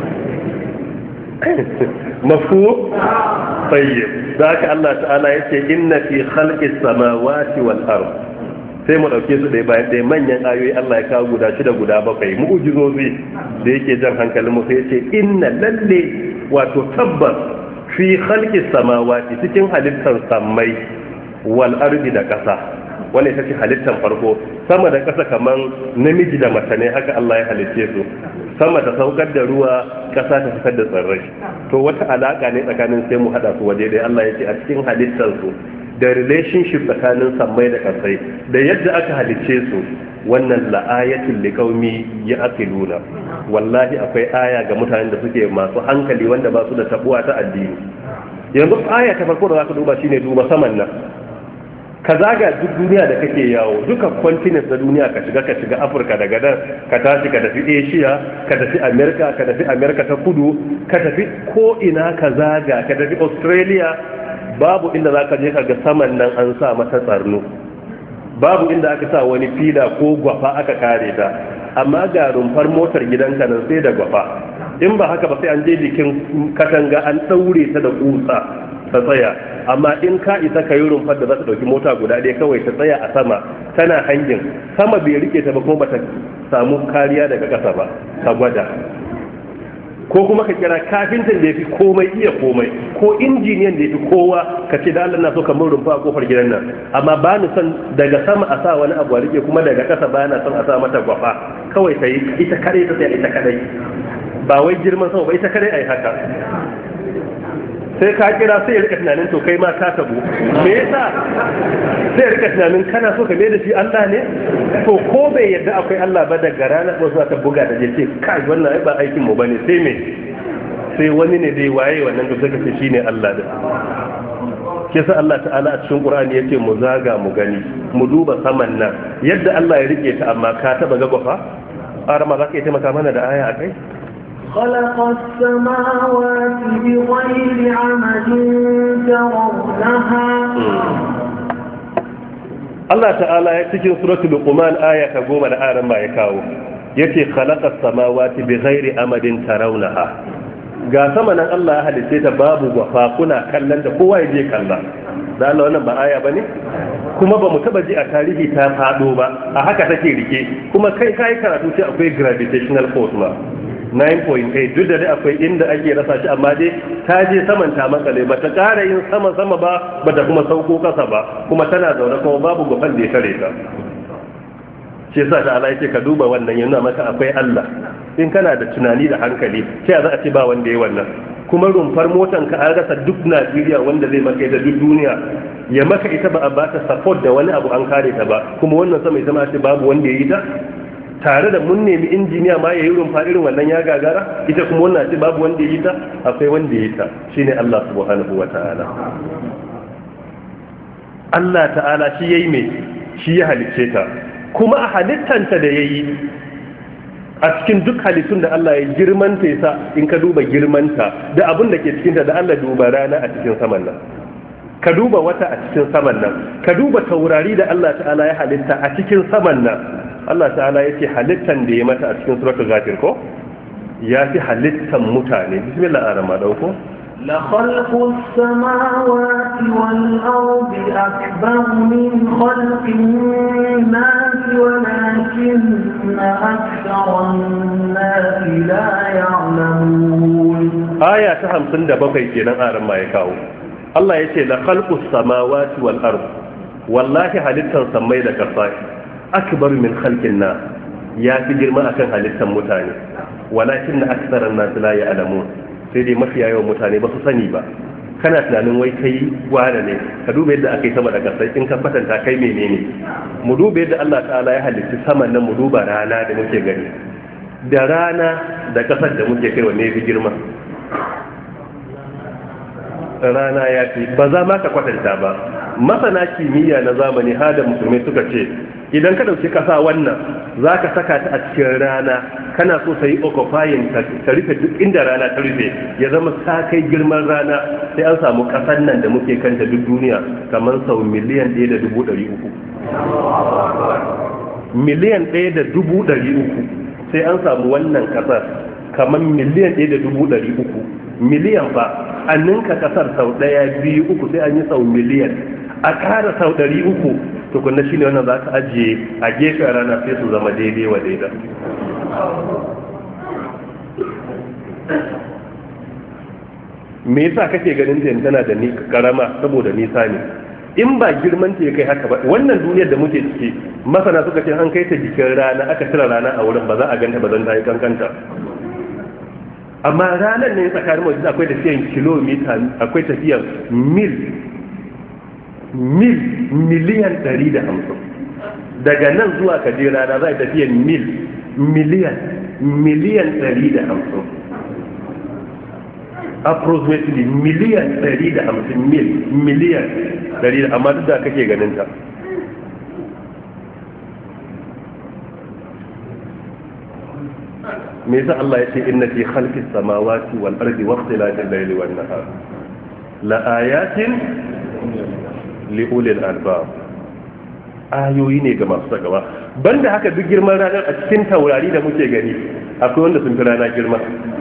mafu tayyib da haka Allah ta'ala yace inna fi khalqis samawati wal ard sai mu dauke su ɗaya bayan ɗaya manyan ayoyi Allah ya kawo guda 6 guda 7 mu'jizozi da yake jan hankalin mu sai yace inna lalle wato tabbas fi khalqis samawati cikin halittar sammai wal ardi da ƙasa wanda ita ce halittar farko sama da ƙasa kaman namiji da mace ne haka Allah ya halicce su sama ta saukar da ruwa ƙasa ta fitar da tsirrai to wata alaka ne tsakanin sai mu hada su waje dai Allah ya ce a cikin halittar su da relationship tsakanin sammai da ƙasai da yadda aka halicce su wannan la'ayatul liqaumi ya'qiluna wallahi akwai aya ga mutanen da suke masu hankali wanda ba su da tabuwa ta addini yanzu aya ta farko da zaka duba shine duba saman nan ka zaga duk duniya da kake yawo duka continents na duniya ka shiga Afirka daga nan ka tashi ka tafi Asia ka tafi America ta kudu ka tafi ko ina ka zaga ka tafi Australia babu inda zaka je ka ga saman nan an sa mata tsarno babu inda aka sa wani fila ko gwafa aka kare ta amma ga rumfar motar gidanka nan sai da gwafa in ba haka ba sai an je jikin katanga an daure ta da kusa ta tsaya amma in ka isa ka yi rumfar da za ta ɗauki mota guda ɗaya kawai ta tsaya a sama tana hangin sama bai rike ta ba kuma ba ta samu kariya daga ƙasa ba ka gwada ko kuma ka kira kafintan da ya fi komai iya komai ko injiniyan da ya fi kowa ka ce da Allah na so ka mun rumfa a kofar gidan nan amma ba ni son daga sama a sa wani abu a rike kuma daga ƙasa ba na son a sa mata gwafa kawai ta yi ita kadai ta tsaya ita kadai ba wai girman sama ba ita kadai a yi haka sai ka kira sai ya rika tunanin to kai ma ka tabo me yasa sai ya rika tunanin kana so ka mai da shi Allah ne to ko bai yadda akwai Allah ba daga ranar wasu ta buga da ce kai wannan ai ba aikin mu bane sai me sai wani ne dai waye wannan da zaka ce shine Allah da kisa Allah ta'ala a cikin Qur'ani yace mu zaga mu gani mu duba saman nan yadda Allah ya rike ta amma ka taba ga gwafa arama zaka yi taimaka mana da aya akai خلق السماوات بغير عمد ترونها Allah ta'ala ya cikin suratul Luqman aya ta 10 da aran ma ya kawo yace khalaqa samawati bighairi amadin tarawnaha ga sama nan Allah ya halice ta babu gwafa kuna kallon da kowa ya je kalla da Allah wannan ba aya bane kuma ba mu taba ji a tarihi ta fado ba a haka take rike kuma kai karatu sai akwai gravitational force ma 9.8 duk da dai akwai inda ake rasa shi amma dai ta je saman ta makale ba ta ƙara yin sama ba ba ta kuma sauko kasa ba kuma tana zaune kuma babu gufan da ya tare ta shi yasa ta Allah yake ka duba wannan yana maka akwai Allah in kana da tunani da hankali sai za a ce ba wanda ya wannan kuma rumfar motan ka an rasa duk Najeriya wanda zai maka da duk duniya ya maka ita ba a ba ta support da wani abu an kare ta ba kuma wannan sama ita ma ce babu wanda ya yi ta tare da mun nemi injiniya ma ya yi rumfa irin wannan ya gagara ita kuma wannan ce babu wanda ya yi ta akwai wanda ya yi ta shine Allah subhanahu wa ta'ala Allah ta'ala shi yayi mai shi ya halicce ta kuma a halittanta da yayi a cikin duk halittun da Allah ya girmanta yasa in ka duba girmanta da abin da ke cikin ta da Allah duba rana a cikin saman nan ka duba wata a cikin saman nan ka duba taurari da Allah ta'ala ya halitta a cikin saman nan Allah ta'ala yake halittan da ya mata a cikin suratul ghafir ko ya fi halittan mutane bismillah arama dauko la khalqus samawati wal ardi akbar min khalqin nas walakinna aktharan nas la ya'lamun aya ta 57 kenan arama ya kawo Allah yace la khalqus samawati wal ardi wallahi halittan samai da kasai akbar min khalqin nas ya fi girma akan halittar mutane walakin na aksaran nas la ya'lamun sai dai mafiya yawan mutane ba su sani ba kana tunanin wai kai gwana ne ka duba yadda aka yi sama da kasai in ka kwatanta kai menene mu duba yadda Allah ta'ala ya halitta saman nan mu duba rana da muke gani da rana da kasar da muke kai wanne fi girma? Rana ya fi. Ba za ma ka kwatanta ba. Masana kimiyya na zamani hada musulmai suka ce idan ka dauki kasa wannan za ka saka ta a cikin rana, kana so ta yi occupying ta rufe duk inda rana ta rufe, ya zama ta kai girman rana, sai an samu kasar nan da muke kanta duk duniya kamar sau miliyan 1.300. Miliyan 1.300 sai an samu wannan kasar kamar miliyan 1.300. Miliyan ba a ninka kasar sau 1 2 3 sai an yi sau miliyan, a ƙara sau 300 tukunna shine wannan za ka ajiye a gefen rana sai su zama daidai wa daida. Me yasa kake ganin ta tana da ni karama? Saboda nisa ne. In ba girman ta ya kai haka ba, wannan duniyar da muke ciki masana suka ce an kai ta jikin rana, aka cire rana a wurin ba za a ganta ba, zan ta yi kankanta. Amma ranar ne tsakanin wajen akwai tafiyan kilomita, akwai tafiyan miliyan 150. Daga nan zuwa kaje rana za a tafiyan miliyan 150. Approximately miliyan 150 miliyan 100, amma duk da kake ganin ta. Me yasa Allah ya ce inna fi khalqis samawati wal ardi wa ikhtilafil layli wan nahar la ayatin li ulil albab. Ayoyi ne ga masu takawa. Banda haka duk girman ranar a cikin taurari da muke gani akwai wanda sun fi rana girma.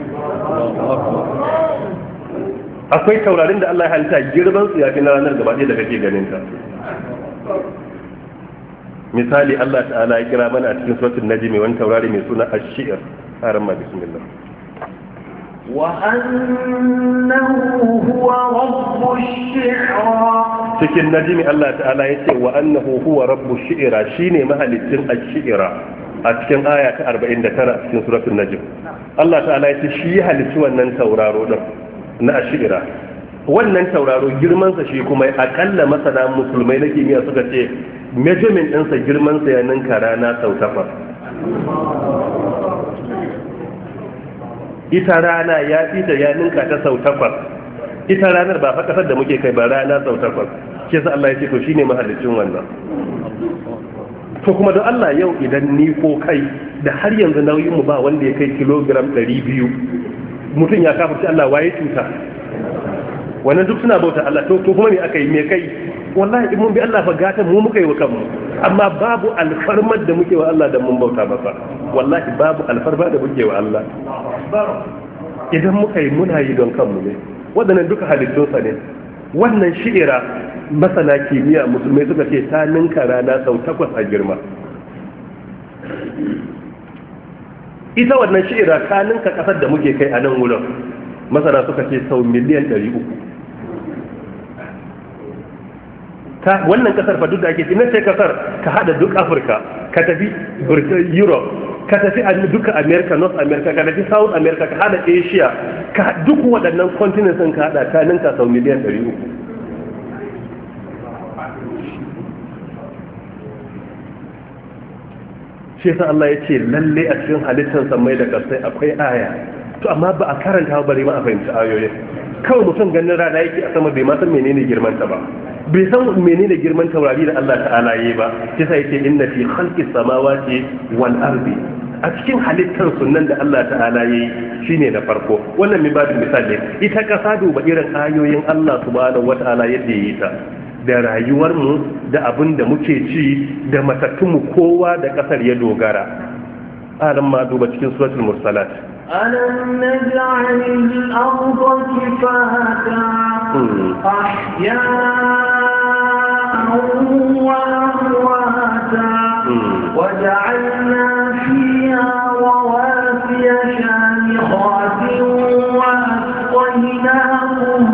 Akwai taurarin da Allah ya halitta girman su yafi na ranar gaba ɗaya da kake ganin ta. Misali Allah ta'ala ya kira mana a cikin suratul najmi wani taurari mai suna ash-shi'r. Haramma bismillah. Wa annahu huwa rabbush shi'ra. Cikin najmi Allah ta'ala ya ce wa annahu huwa rabbush shi'ra, shine mahalicin ash-shi'ra a cikin aya ta 49 a cikin suratul najm. Allah ta'ala ya ce shi ya halicci wannan tauraro din na ashira. Wannan tauraro girmansa shi kuma akalla masana musulmai na kimiyya suka ce measurement ɗinsa girmansa ya ninka rana sau 8. Ita rana ya fita ya ninka ta sau 8. Ita ranar ba fa kasar da muke kai ba, rana sau 8. Shi yasa Allah ya ce to shine mahallicin wannan. To kuma don Allah yau idan ni ko kai da har yanzu nauyin mu ba wanda ya kai kilogram 200, mutum ya kafirci Allah, waye cuta? Wannan duk suna bauta Allah, to kuma me aka yi, me kai? Wallahi in mun bi Allah fa gatan mu muka yi wa kanmu, amma babu alfarmar da muke wa Allah da mun bauta masa. Wallahi babu alfarma da muke wa Allah idan muka yi, muna yi don kanmu ne. Waɗannan duka halittunsa ne. Wannan shi'ira masana kimiyya musulmai suka ce ta ninka rana sau 8 a girma. Ita wannan shi'ira ta ninka kasar da muke kai a nan wurin, masana suka ce sau miliyan 300. Wannan kasar fa duk da ake cikin sai kasar ka hada duk Afirka, ka tafi Europe, ka tafi duka America, North America, ka tafi South America, ka hada Asia, ka duk waɗannan continents sun ka hada ta ninka sau miliyan 300. Shi yasa Allah ya ce lalle a cikin halittar samai da kasai akwai aya. To amma ba a karanta ba, bari ma a fahimci ayoyin. Kawai mutum ganin rana yake a sama bai ma san menene girman ta ba, bai san menene girman taurari da Allah ta'ala yi ba. Shi yasa yake inna fi khalqis samawati wal ardi, a cikin halittar sunan da Allah ta'ala yi shine na farko. Wannan mai bada misali, ita kasa duba irin ayoyin Allah subhanahu wata'ala yadda yi ta, da rayuwarmu, da abin da muke ci, da matattunmu, kowa da kasar ya dogara. Alam ma duba cikin suratul mursalat. ألم نجعل الأرض كفاتا أحياء وأمواتا وجعلنا فيها رواسي شامخات وأسقيناكم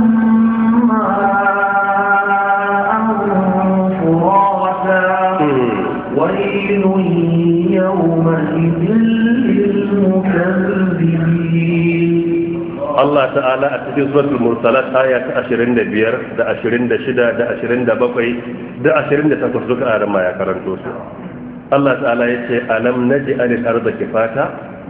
ماء فراتا ويل يومئذ Allah ta'ala a cikin suratul mursalat aya ta 25 da 26 da 27 da 28 duka aran ma ya karanto su. Allah ta'ala yace alam naj'al al-ardha kifata,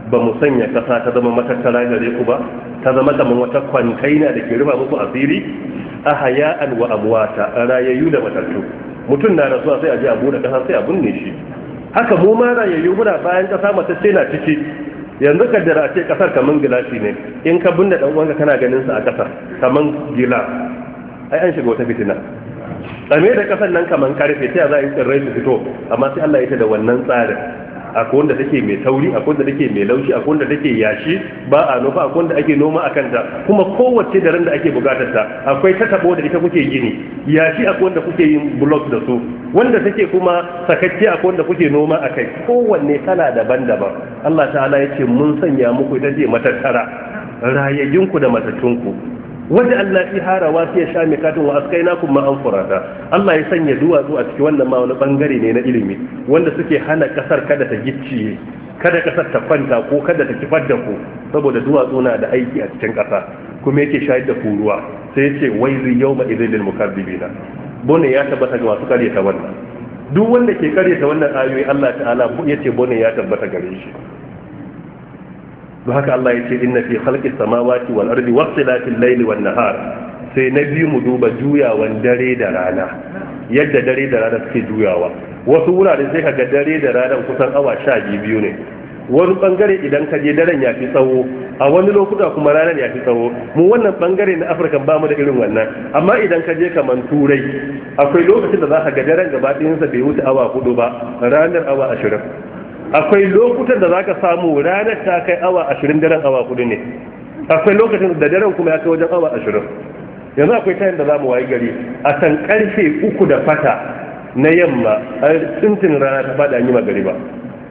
ba mu sanya kasa ta zama matattara gare ku ba, ta zama kamar wata kwantaina da ke rufa muku asiri, ahaya'an wa amwata, rayayyu da matattu. Mutum na rasuwa sai a je a bude kasa sai a binne shi. Haka mu ma rayayyu muna bayan kasa matacce na ciki. Yanzu kaddara ce kasar kaman gilashi ne, in ka binne dan uwanka kana ganin sa a kasar kaman gila, ai an shiga wata fitina. Tsame da kasar nan kaman karfe sai za a yi tsirrai su fito, amma sai Allah ya ta da wannan tsarin. Akwai wanda take mai tauri, akwai wanda take mai laushi, akwai wanda take yashi ba a nufa, akwai wanda ake noma a kanta, kuma kowace da ran da ake bukatar ta. Akwai ta tabo da ita kuke gini, yashi akwai wanda kuke yin block da su, wanda take kuma sakacce akwai wanda kuke noma a kai. Kowanne kala daban-daban. Allah ta'ala ya ce mun sanya muku ita ce matattara, rayayyunku da matattunku. Wanda Allah fi harawa sai ya sha mikatun wa askainakum ma'an furata. Allah ya sanya duwatsu a cikin wannan ma wani bangare ne na ilimi wanda suke hana kasar kada ta gicciye, kada kasar ta kwanta ko kada ta kifar da ku, saboda duwatsu na da aiki a cikin kasa kuma yake shayar da ku ruwa. Sai ya ce waizi yawma idhil lil mukazzibina. Bone ya tabbata ga masu karyata wannan. Duk wanda ke karyata wannan ayoyi Allah ta'ala ya ce bone ya tabbata gare shi. Don haka Allah ya ce inna fi khalqis samawati wal ardi waqtilatil layli wan nahar. Sai na biyu mu duba juyawan dare da rana, yadda dare da rana suke juyawa. Wasu wurare sai kaga dare da rana kusan awa 12 ne. Wani bangare idan ka je daren ya fi tsawo, a wani lokuta kuma ranar ya fi tsawo. Mu wannan bangare na Afirka ba mu da irin wannan, amma idan ka je kaman Turai akwai lokacin da za ka ga daren gaba ɗayansa bai wuce awa 4 ba, ranar awa 20. Akwai lokutan da za ka samu ranar ta kai awa 20, daren awa 4 ne. Akwai lokacin da daren kuma ya kai wajen awa 20. Yanzu akwai tayin da za mu wayi gari a kan karfe 3 da fata na yamma a tsintin rana ta fada yi magari ba.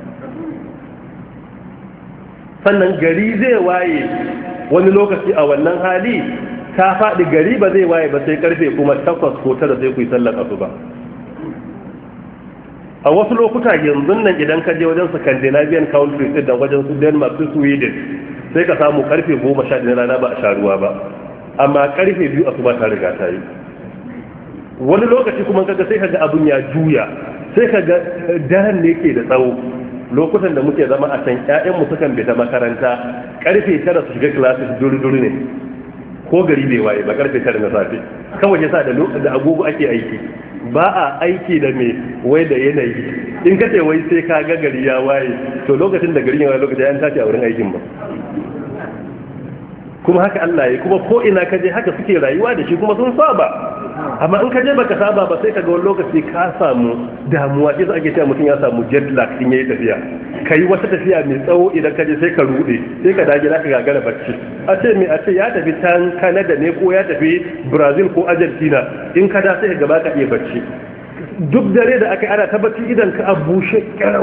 Sannan gari zai waye wani lokaci a wannan hali ta faɗi, gari ba zai waye ba sai karfe kuma 8 ko 9 sai ku yi sallar asuba. A wasu lokuta yanzu nan idan ka je wajen Scandinavian countries da wajen su Denmark su Sweden sai ka samu karfe 11 rana ba a sha ruwa ba, amma karfe 2 asuba ta riga ta yi. Wani lokaci kuma kaga sai kaga abun ya juya, sai kaga daren ne ke da tsawo. Lokutan da muke zama a can ƴaƴan mu sukan bi ta makaranta karfe 9 su shiga classes duri ne, ko gari bai waye ba karfe 9 na safe. Kawai yasa da agogo ake aiki. Ba a aiki da mai wai da yanayi. In ka ce wai sai ka ga gari ya waye, to lokacin da gari ya waye lokacin an tashi a wurin aikin ba. Kuma haka Allah ya, kuma ko ina ka je haka suke rayuwa da shi kuma sun saba. Amma in ka je baka saba ba sai ka ga wani lokaci ka samu damuwa, sai ake cewa mutum ya samu jet lag in yayi tafiya. Kai wata tafiya mai tsawo idan ka je sai ka rude, sai ka dage zaka gagara bacci. A ce ya tafi can Canada ne ko ya tafi Brazil ko Argentina, in ka da sai ka gaba ka iya bacci. Duk dare da aka yi ana ta bacci idan ka abushe karau.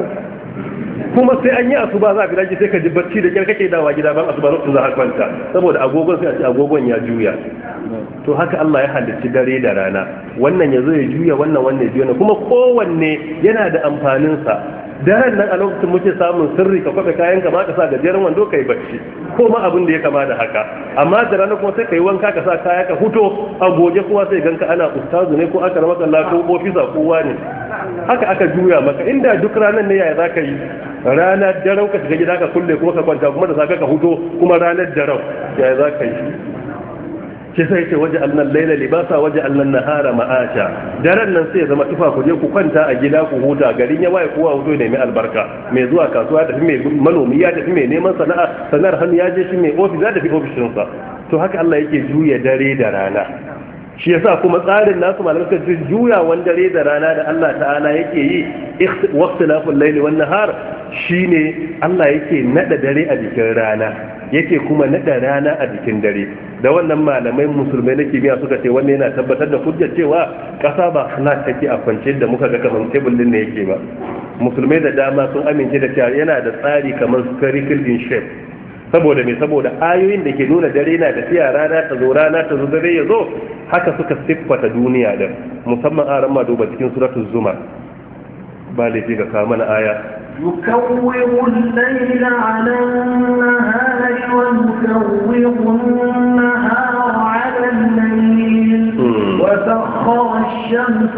Kuma sai an yi asuba za ka dace sai ka ji bacci da kyar kake dawa gida ban asuba lokacin za ka kwanta, saboda agogon sai a ce agogon ya juya. To haka Allah ya halicci dare da rana, wannan ya zo ya juya wannan ya juya, kuma kowanne yana da amfaninsa. Daren nan a lokacin muke samun sirri ka kwaɓe kayan ka ma ka sa gajeren wando ka yi bacci, ko ma abin da ya kama da haka. Amma da rana kuma sai ka yi wanka ka sa kaya ka huto a goge, kuwa sai ganka ana ustazu ne ko aka rama kalla ko ofisa kowa ne. Haka aka juya maka. Inda duk ranar ne yaya za ka yi? Ranar daren ka shiga gida ka kulle kuma ka kwanta, kuma da safe ka huto kuma ranar daren yaya za ka yi? Ke sai ce waje alnan laila libasa waje alnan nahara ma'asha. Daren nan sai ya zama tufa ku je ku kwanta a gida ku huta, garin ya waye kowa huto ne mai albarka, mai zuwa kasuwa ya tafi, mai manomi ya tafi, mai neman sana'ar hannu ya je shi, mai ofis ya tafi ofishinsa. To haka Allah yake juya dare da rana. Shi yasa kuma tsarin nasu malamai suka ce juyawan dare da rana da Allah ta'ala yake yi waqtilaful layli wan nahar, shine Allah yake nada dare a jikin rana, yake kuma nada rana a jikin dare. Da wannan malamai musulmai na kimiyya suka ce wannan yana tabbatar da hujjar cewa kasa ba flat take a kwance da muka ga kamar table din ne yake ba. Musulmai da dama sun amince da cewa yana da tsari kamar spherical in shape. Saboda me? Saboda ayoyin da ke nuna dare na tafiya, rana ta zo dare ya zo, haka suka siffata duniya da, musamman a ramma duba cikin suratul zumar. Ba laifi ga kawo mana aya. يكور الليل على النهار ويكور النهار على الليل وسخر الشمس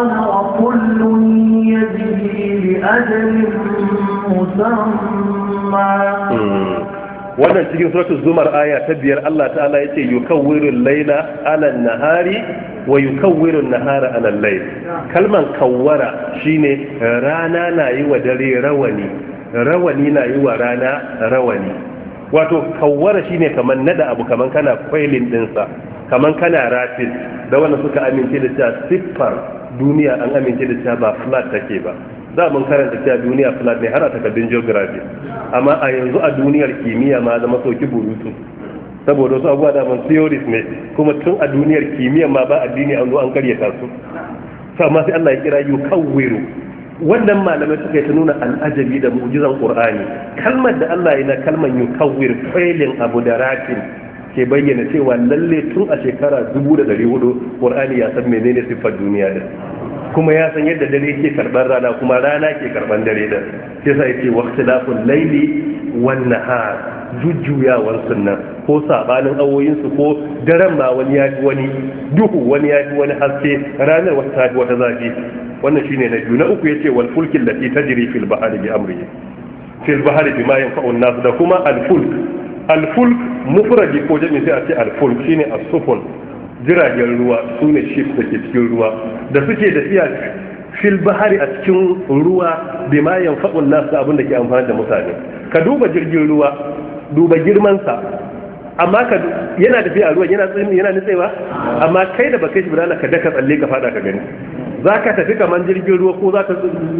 والقمر كل يجري لأجل مسمى wannan cikin suratul zumar aya ta 5 Allah ta'ala yace yukawwirul laila 'ala an-nahari wa yukawwirun nahara 'ala al-layl. Kalman kawwara shine rana na yi wa dare rawani, rawani na yi wa rana rawani. Wato kawwara shine kaman nada abu kaman kana kwailin dinsa, kaman kana rafin. Da wannan suka amince da cewa siffar duniya an amince da cewa ba flat take ba. Da mun karanta cewa duniya flat ne har a takardun geography, amma a yanzu a duniyar kimiyya ma zama soki burutu, saboda wasu abubuwa da mun theories ne, kuma tun a duniyar kimiyya ma ba addini an zo an karyata su. Amma sai Allah ya kira yukawwiru. Wannan malamai suka yi ta nuna al'ajabi da mu'jizan Qur'ani. Kalmar da Allah ya na kalmar yukawwir, failin abu da ratin, ke bayyana cewa lalle tun a shekara 1400 Qur'ani ya san menene siffar duniya da, kuma ya san yadda dare ke karban rana kuma rana ke karban dare da. Sai sai ce waqtilaful laili wan nahar, jujjuyawar sunna ko sabanin awoyin su, ko daren ma wani ya fi wani duhu, wani ya fi wani haske, ranar wata ta fi wata zafi. Wannan shine na biyu. Na uku yace wal fulkil lati tajri fil bahri bi amrihi, fil bahri bima yanfa'u an-nas, da kuma al fulk. Al fulk mufradi ko jami'i sai a ce al fulk shine as-sufun, jiragen ruwa, su ne ships da ke cikin ruwa da suke tafiya fil bahari a cikin ruwa bi ma yanfa'un nas, abin da ke amfani da mutane. Ka duba jirgin ruwa, duba girmansa, amma yana tafiya a ruwa yana nutsewa, amma kai da baka shi birana ka daka tsalle ka fada ka gani. Za ka tafi kamar jirgin ruwa ko za ka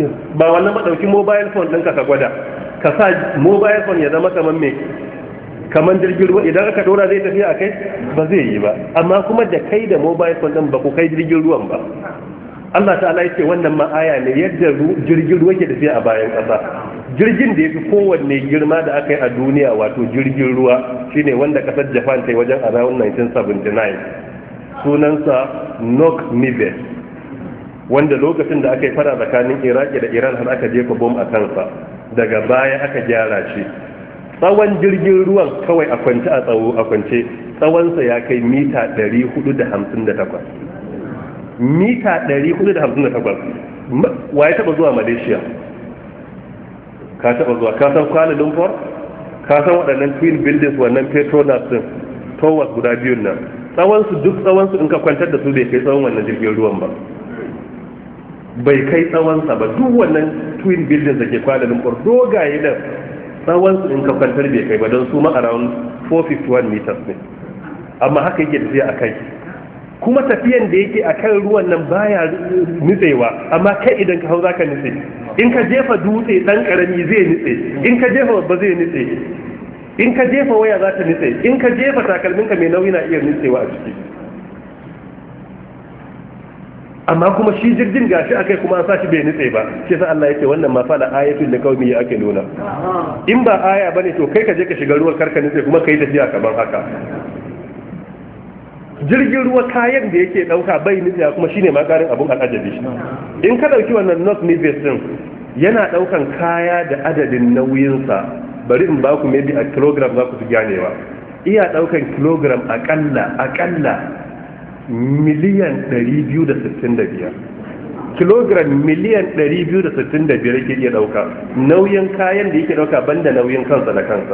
ba wannan madauki mobile phone ɗinka ka gwada, ka sa mobile phone ya zama kamar me, kamar jirgin ruwa, idan aka dora zai tafiya a kai ba zai yi ba, amma kuma da kai da mobile phone din ba ku kai jirgin ruwan ba. Allah ta'ala yake wannan ma aya ne yadda jirgin ruwa ke tafiya a bayan ƙasa. Jirgin da ya fi kowanne girma da aka yi a duniya, wato jirgin ruwa, shine wanda ƙasar Japan ta yi wajen around 1979, sunansa Nok Nives, wanda lokacin da aka yi fara tsakanin Iraki da Iran har aka jefa bom a kansa, daga baya aka gyara shi. Tsawon jirgin ruwan kawai a kwance a kwance tsawonsa ya kai mita 458. Mita 458. Wa ya taba zuwa Malaysia? Ka taba zuwa? Ka san Kuala Lumpur? Ka san waɗannan twin buildings, wannan Petronas din, towers guda biyun nan, duk tsawonsu in ka kwantar da su bai kai tsawon wannan jirgin ruwan ba. Bai kai tsawonsa ba. Duk wannan twin buildings da ke Kuala Lumpur dogaye da tsawon su in ka kwantar bai kai ba, don su ma around 451 meters ne, amma haka yake tafiya a kai. Kuma tafiyan da yake a kan ruwan nan baya nutsewa, amma kai idan ka hau za ka nutse. In ka jefa dutse dan karami zai nutse, in ka jefa babba zai nutse, in ka jefa waya za ta nutse, in ka jefa takalminka mai nauyi na iya nutsewa a ciki. Amma kuma shi jirgin gashi akai kuma an sashi bai nutse ba. Shi sa Allah yake wannan ma fala ayatul liqaumi yaqiluna. In ba aya bane to kai ka je ka shiga ruwa karka nutse kuma kai tafiya kaman haka. Jirgin ruwa kayan da yake dauka bai nutse kuma shine ma karin abun al'ajabi. In ka dauki wannan North Nives din, yana daukan kaya da adadin nauyinsa, bari in ba ku maybe a kilogram za ku fi ganewa. Iya daukan kilogram akalla miliyan 265, kilogram miliyan 265 yake iya dauka. Nauyin kayan da yake dauka banda nauyin kansa da kansa.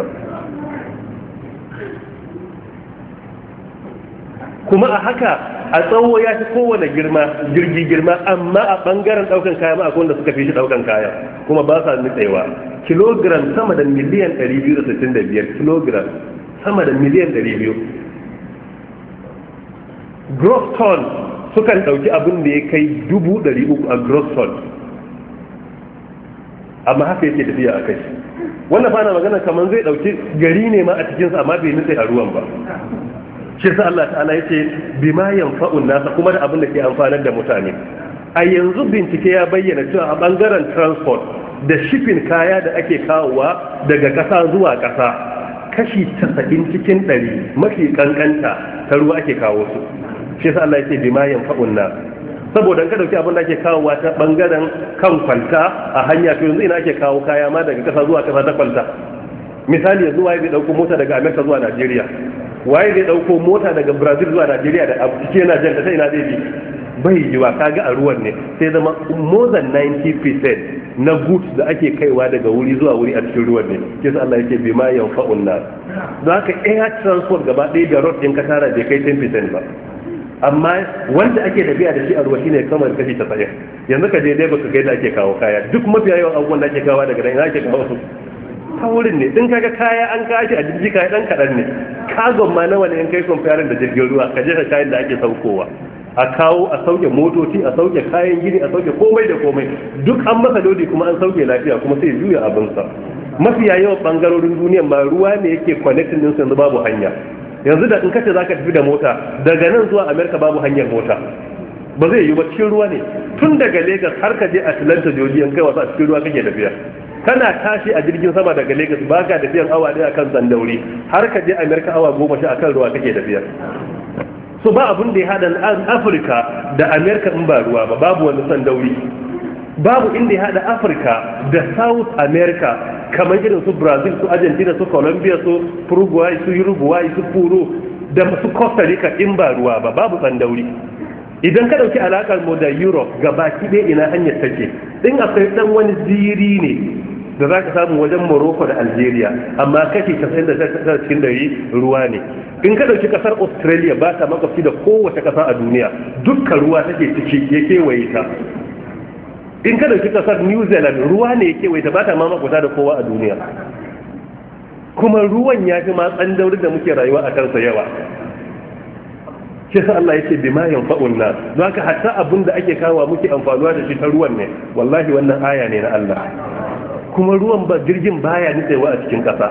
Kuma a haka a tsawo ya fi kowane jirgi girma, amma a bangaren daukan kaya ma akwai wanda suka fi shi daukan kaya kuma ba sa nutsewa. Kilogram sama da miliyan 265, kilogram sama da miliyan 200. Gross ton sukan dauki abin da ya kai 300 a gross ton, amma haka yake tafiya a kai. Wannan fa na magana kamar zai dauki gari ne ma a cikinsa, amma bai nutse a ruwan ba. Shi sa Allah ta'ala yace bima yanfa'un nasa, kuma da abin da ke amfanar da mutane. A yanzu bincike ya bayyana cewa a bangaren transport da shipping kaya da ake kawowa daga ƙasa zuwa ƙasa, kashi 90 cikin 100 mafi kankanta ta ruwa ake kawo su. Shi sa Allah yace bima yanfa'un nasa, saboda ka dauki abin da ake kawowa ta bangaren kan kwalta a hanya, to yanzu ina ake kawo kaya ma daga ƙasa zuwa ƙasa ta kwalta. Misali yanzu waye zai dauko mota daga America zuwa Najeriya, waye zai dauko mota daga Brazil zuwa Najeriya da abu cike yana janta sai ina zai bi, bai yiwa. Kaga a ruwan ne sai zama more than 90% na goods da ake kaiwa daga wuri zuwa wuri a cikin ruwan ne kisa Allah yake bima yanfa'un nas don haka air transport gaba ɗaya da road ɗin ka tara bai kai 10% ba amma wanda ake tafiya da shi a ruwa shine kamar kashi 90 yanzu ka je dai baka ga da ake kawo kaya duk mafiya yawan abubuwan da ake kawo daga nan ake kawo su ta wurin ne din kaga kaya an kashi a jirgi kaya dan kadan ne kagon ma nawa ne in kai comparing da jirgin ruwa ka je ka kayan da ake saukowa a kawo a sauke motoci a sauke kayan gini a sauke komai da komai duk an masa lodi kuma an sauke lafiya kuma sai juya abinsa mafiya yawan bangarorin duniya ma ruwa ne yake connecting din yanzu babu hanya yanzu da in kace zaka tafi da mota daga nan zuwa America babu hanyar mota ba zai yi ba cikin ruwa ne tun daga Lagos har ka je Atlanta Georgia kai wasa cikin ruwa kake tafiya kana tashi a jirgin sama daga Lagos baka tafiyan awa ɗaya akan zandauri har ka je America awa 10 akan ruwa kake tafiya so ba abun da ya hada Afirka da America in ba ruwa ba babu wani sandauri babu inda ya hada Afirka da South America kamar irin su Brazil su Argentina su Colombia su Uruguay su Uruguay su Peru da su Costa Rica in ba ruwa ba babu sandauri idan ka dauki alakar mu da Europe gabaki ɗaya ina hanyar take in akwai dan wani ziri ne da za ka samu wajen Morocco da Algeria amma kashi 99 cikin dari ruwa ne in ka dauki kasar Australia ba ta makwabci da kowace kasa a duniya dukkan ruwa take ciki ya kewaye ta in ka dauki kasar New Zealand ruwa ne ya kewaye ta ba ta ma makwabta da kowa a duniya kuma ruwan ya fi ma tsandaurin da muke rayuwa a kansa yawa shi sa Allah yake bima yanfa'un nas don haka hatta abin da ake kawo muke amfanuwa da shi ta ruwan ne wallahi wannan aya ne na Allah kuma ruwan ba jirgin baya nitsewa a cikin kasa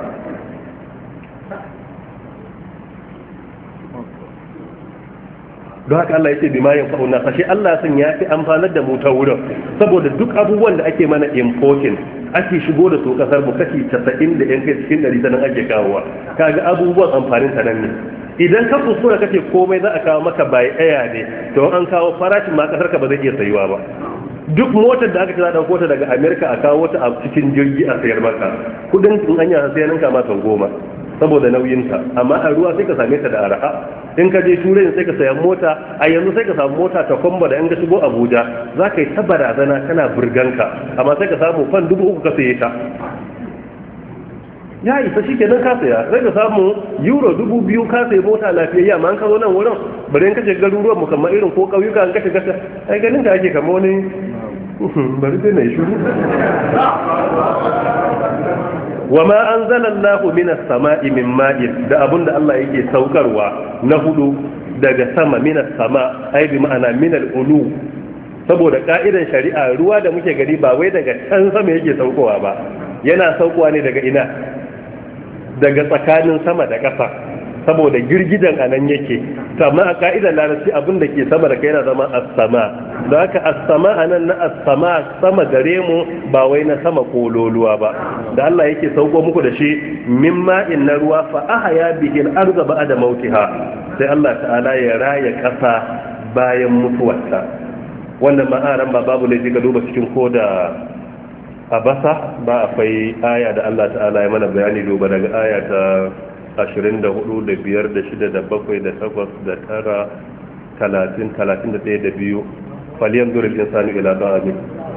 don haka Allah yake bima yanfa'un nas shi Allah sun ya fi amfanar da mu ta wurin saboda duk abubuwan da ake mana importing ake shigo da su kasar mu kashi 90 da yan kai cikin 100 sanan ake kawowa kaga abubuwan amfanin ta nan ne idan ka kuskura kace komai za a kawo maka by air ne to an kawo farashin ma kasar ka ba zai iya sayuwa ba duk motar da aka ce za a dauko ta daga America a kawo ta a cikin jirgi a sayar maka kudin in anya sai nan kama sau 10 saboda nauyin ta amma a ruwa sai ka same ta da araha in ka je turai sai ka saya mota a yanzu sai ka samu mota ta komba da in ka shigo Abuja za ka yi ta barazana kana burganka amma sai ka samu fan 3,000 ka saye ta ya isa shi kenan ka saya sai ka samu euro 2,000 ka sayi mota lafiyayya amma an ka zo nan wurin bari in kace garuruwan mu kamar irin ko kauyuka an kace gasa ai ganin da ake kamar wani bari sai na yi shuru wa ma anzala Allahu minas sama'i min ma'in da abunda Allah yake saukarwa na hudu daga sama minas sama ai bi ma'ana minal ulu saboda ka'idan shari'a ruwa da muke gari ba wai daga can sama yake saukowa ba yana saukowa ne daga ina daga tsakanin sama da ƙasa saboda girgijan anan yake amma a ka'idar larabci abin da ke sama da kai yana zama as-sama da haka as-sama anan na as-sama sama gare mu ba wai na sama kololuwa ba da Allah yake sauko muku da shi min ma'in na ruwa fa ahya bihi al-ardha ba'da mautiha sai Allah ta'ala ya raya ƙasa bayan mutuwarta wannan ma'aran ba babu laifi ka duba cikin koda a basa ba akwai aya da Allah ta'ala ya mana bayani duba daga aya ta 24 da 5 da 6 da 7 da 8 da 9 30 31 da 2 falyanzur al-insanu ila ta'ami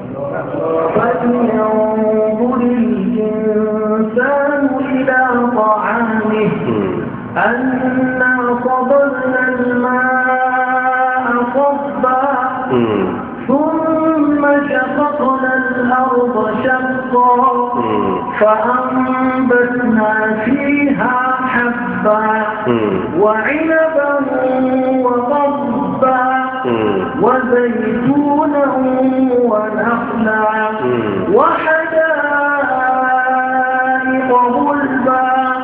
فلينظر الإنسان إلى طعامه أنا صببنا الماء صبا ثم شققنا الأرض شقا فأنبتنا فيها حبا وعنبا وضبا وزيتونا ونخلا وحدائق غلبا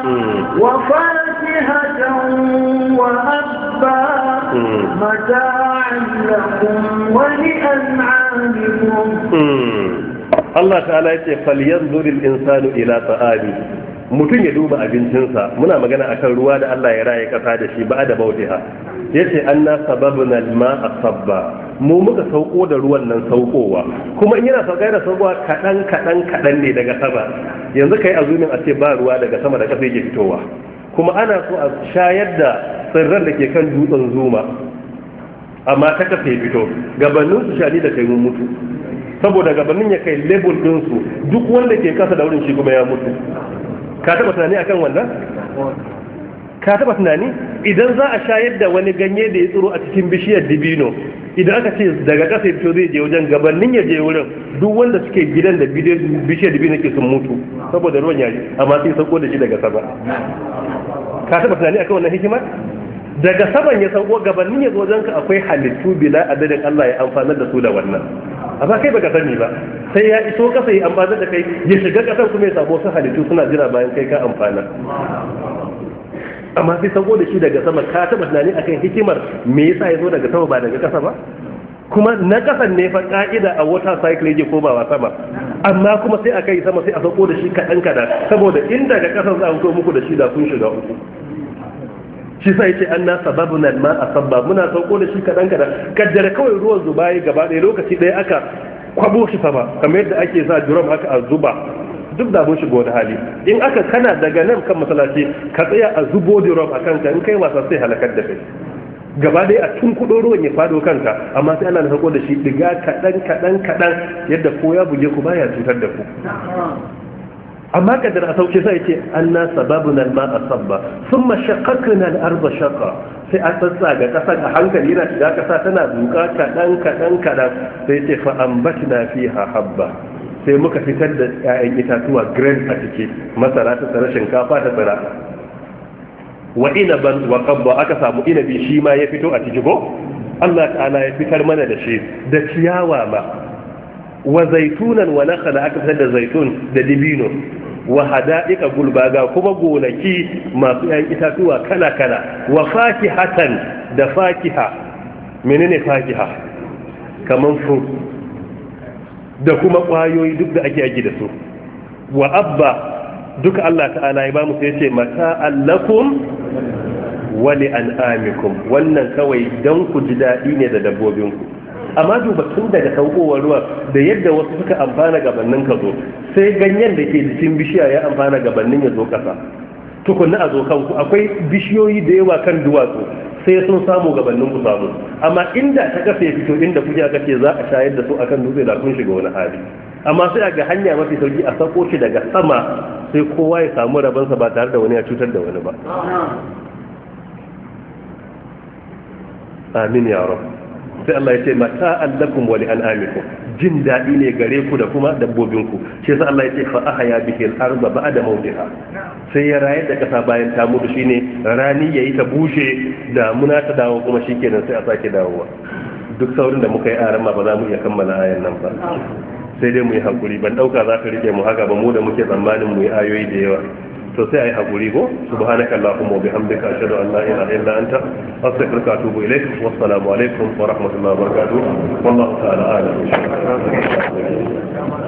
وفاكهة وأبا متاعا لكم ولأنعامكم Allah ta'ala ya ce falyanzur al-insanu ila ta'ami mutum ya duba abincinsa muna magana akan ruwa da Allah ya raye kasa da shi ba da bautiha yace anna sababna al-ma'a sabba mu muka sauko da ruwan nan saukowa kuma in yana sauka da saukowa kadan ne daga sama yanzu kai azumin a ce ba ruwa daga sama da kasa yake fitowa kuma ana so a shayar da tsirran da ke kan dutsen zuma amma ta kasa ya fito gabanin su shani da kai mun mutu saboda gabanin ya kai level din su duk wanda ke kasa da wurin shi kuma ya mutu. Ka taba tunani akan wannan? Ka taba tunani idan za a shayar da wani ganye da ya tsiro a cikin bishiyar dibino, idan aka ce daga ƙasa fito zai je wajen, gabanin ya je wurin duk wanda suke gidan da bishiyar dibino ke sun mutu saboda ruwan yayi, amma sai sauko da shi daga sama. Ka taba tunani akan wannan hikima? Daga saman ya sauko, gabanin ya zo wajen ka akwai halittu bila adadin Allah ya amfanar da su da wannan, amma kai baka sani ba, sai ya iso kasa ya amfanar da kai, ya shiga kasar kuma ya samu wasu halittu suna jira bayan kai ka amfana. Amma sai sauko da shi daga sama. Ka taba tunani akan hikimar me yasa ya zo daga sama ba daga kasa ba? Kuma na kasan ne fa ka'ida a water cycle yake komawa sama, amma kuma sai aka yi sama sai a sauko da shi kaɗan kaɗan, saboda in daga kasan za a fito muku da shi da kun shiga uku. Shi sai ce an na sababu nan ma a sabba, muna sauko da shi kaɗan kaɗan, kaddara kawai ruwan zuba ya gaba ɗaya lokaci ɗaya aka kwabo shi sama kamar yadda ake sa drum haka a zuba, duk da mun shiga wani hali. In aka kana daga nan kan masallaci ka tsaya a zubo drum a kanka, in kai wasa sai halakar da kai gaba ɗaya, a tun kuɗo ruwan ya fado kanka, amma sai ana da sauko da shi diga kaɗan yadda ko ya buge ku baya cutar da ku. Amma kadar a sauke sai ce anna sababuna al-ma'a sabba thumma shaqqaqna al-ardha shaqqa, sai an tsatsa ga kasar a hankali yana shiga kasa tana duka kadan sai ce fa ambatna fiha habba, sai muka fitar da 'ya'yan itatuwa grain a ciki, masara ta tsara, shinkafa ta tsara, wa inaban wa qabba, aka samu inabi shi ma ya fito a ciki ko Allah ta'ala ya fitar mana da shi, da ciyawa ma, wa zaitunan wa nakhla, aka fitar da zaitun da dibino, wa hada'ika gulba, ga kuma gonaki masu 'yan itatuwa kala-kala, wa fakihatan da fakiha. Menene fakiha? Kaman fruit da kuma kwayoyi duk da ake aiki da su. Wa abba, duka Allah ta'ala ya ba mu sai ce mata'an lakum wa li'an'amikum, wannan kawai dan ku ji daɗi ne da dabbobinku. Amma duba tun daga saukowar ruwa da yadda wasu suka amfana gabanin ka zo, sai ganyen da ke jikin bishiya ya amfana gabanin ya zo kasa, tukunna a zo kanku. Akwai bishiyoyi da yawa kan duwatsu sai sun samu gabanin ku samu, amma inda ta kasa ya fito inda kuke aka ce za a shayar da su akan dutse da kun shiga wani hali. Amma sai a ga hanya mafi sauki a sako shi daga sama, sai kowa ya samu rabansa ba tare da wani ya cutar da wani ba. Amin ya rabu. Sai Allah ya ce mata'an lakum wa li'an'amikum, jin daɗi ne gare ku da kuma dabbobinku. Shi yasa Allah ya ce fa ahya bihi al-ardha ba'da mawtiha, sai ya rayar da kasa bayan ta mutu, shine rani yayi ta bushe, damuna ta dawo kuma shikenan sai a sake dawowa. Duk saurin da muka yi aran ma ba za mu iya kammala ayan nan ba, sai dai mu yi hakuri. Ban dauka za ka rike mu haka ba, mu da muke tsammanin mu yi ayoyi da yawa. To sai ai hakuri ko subhanaka allahumma wa bihamdika ashhadu an la ilaha illa anta astaghfiruka wa atubu ilaik. Wassalamu alaikum wa rahmatullahi wa barakatuh. Wallahu ta'ala a'lam.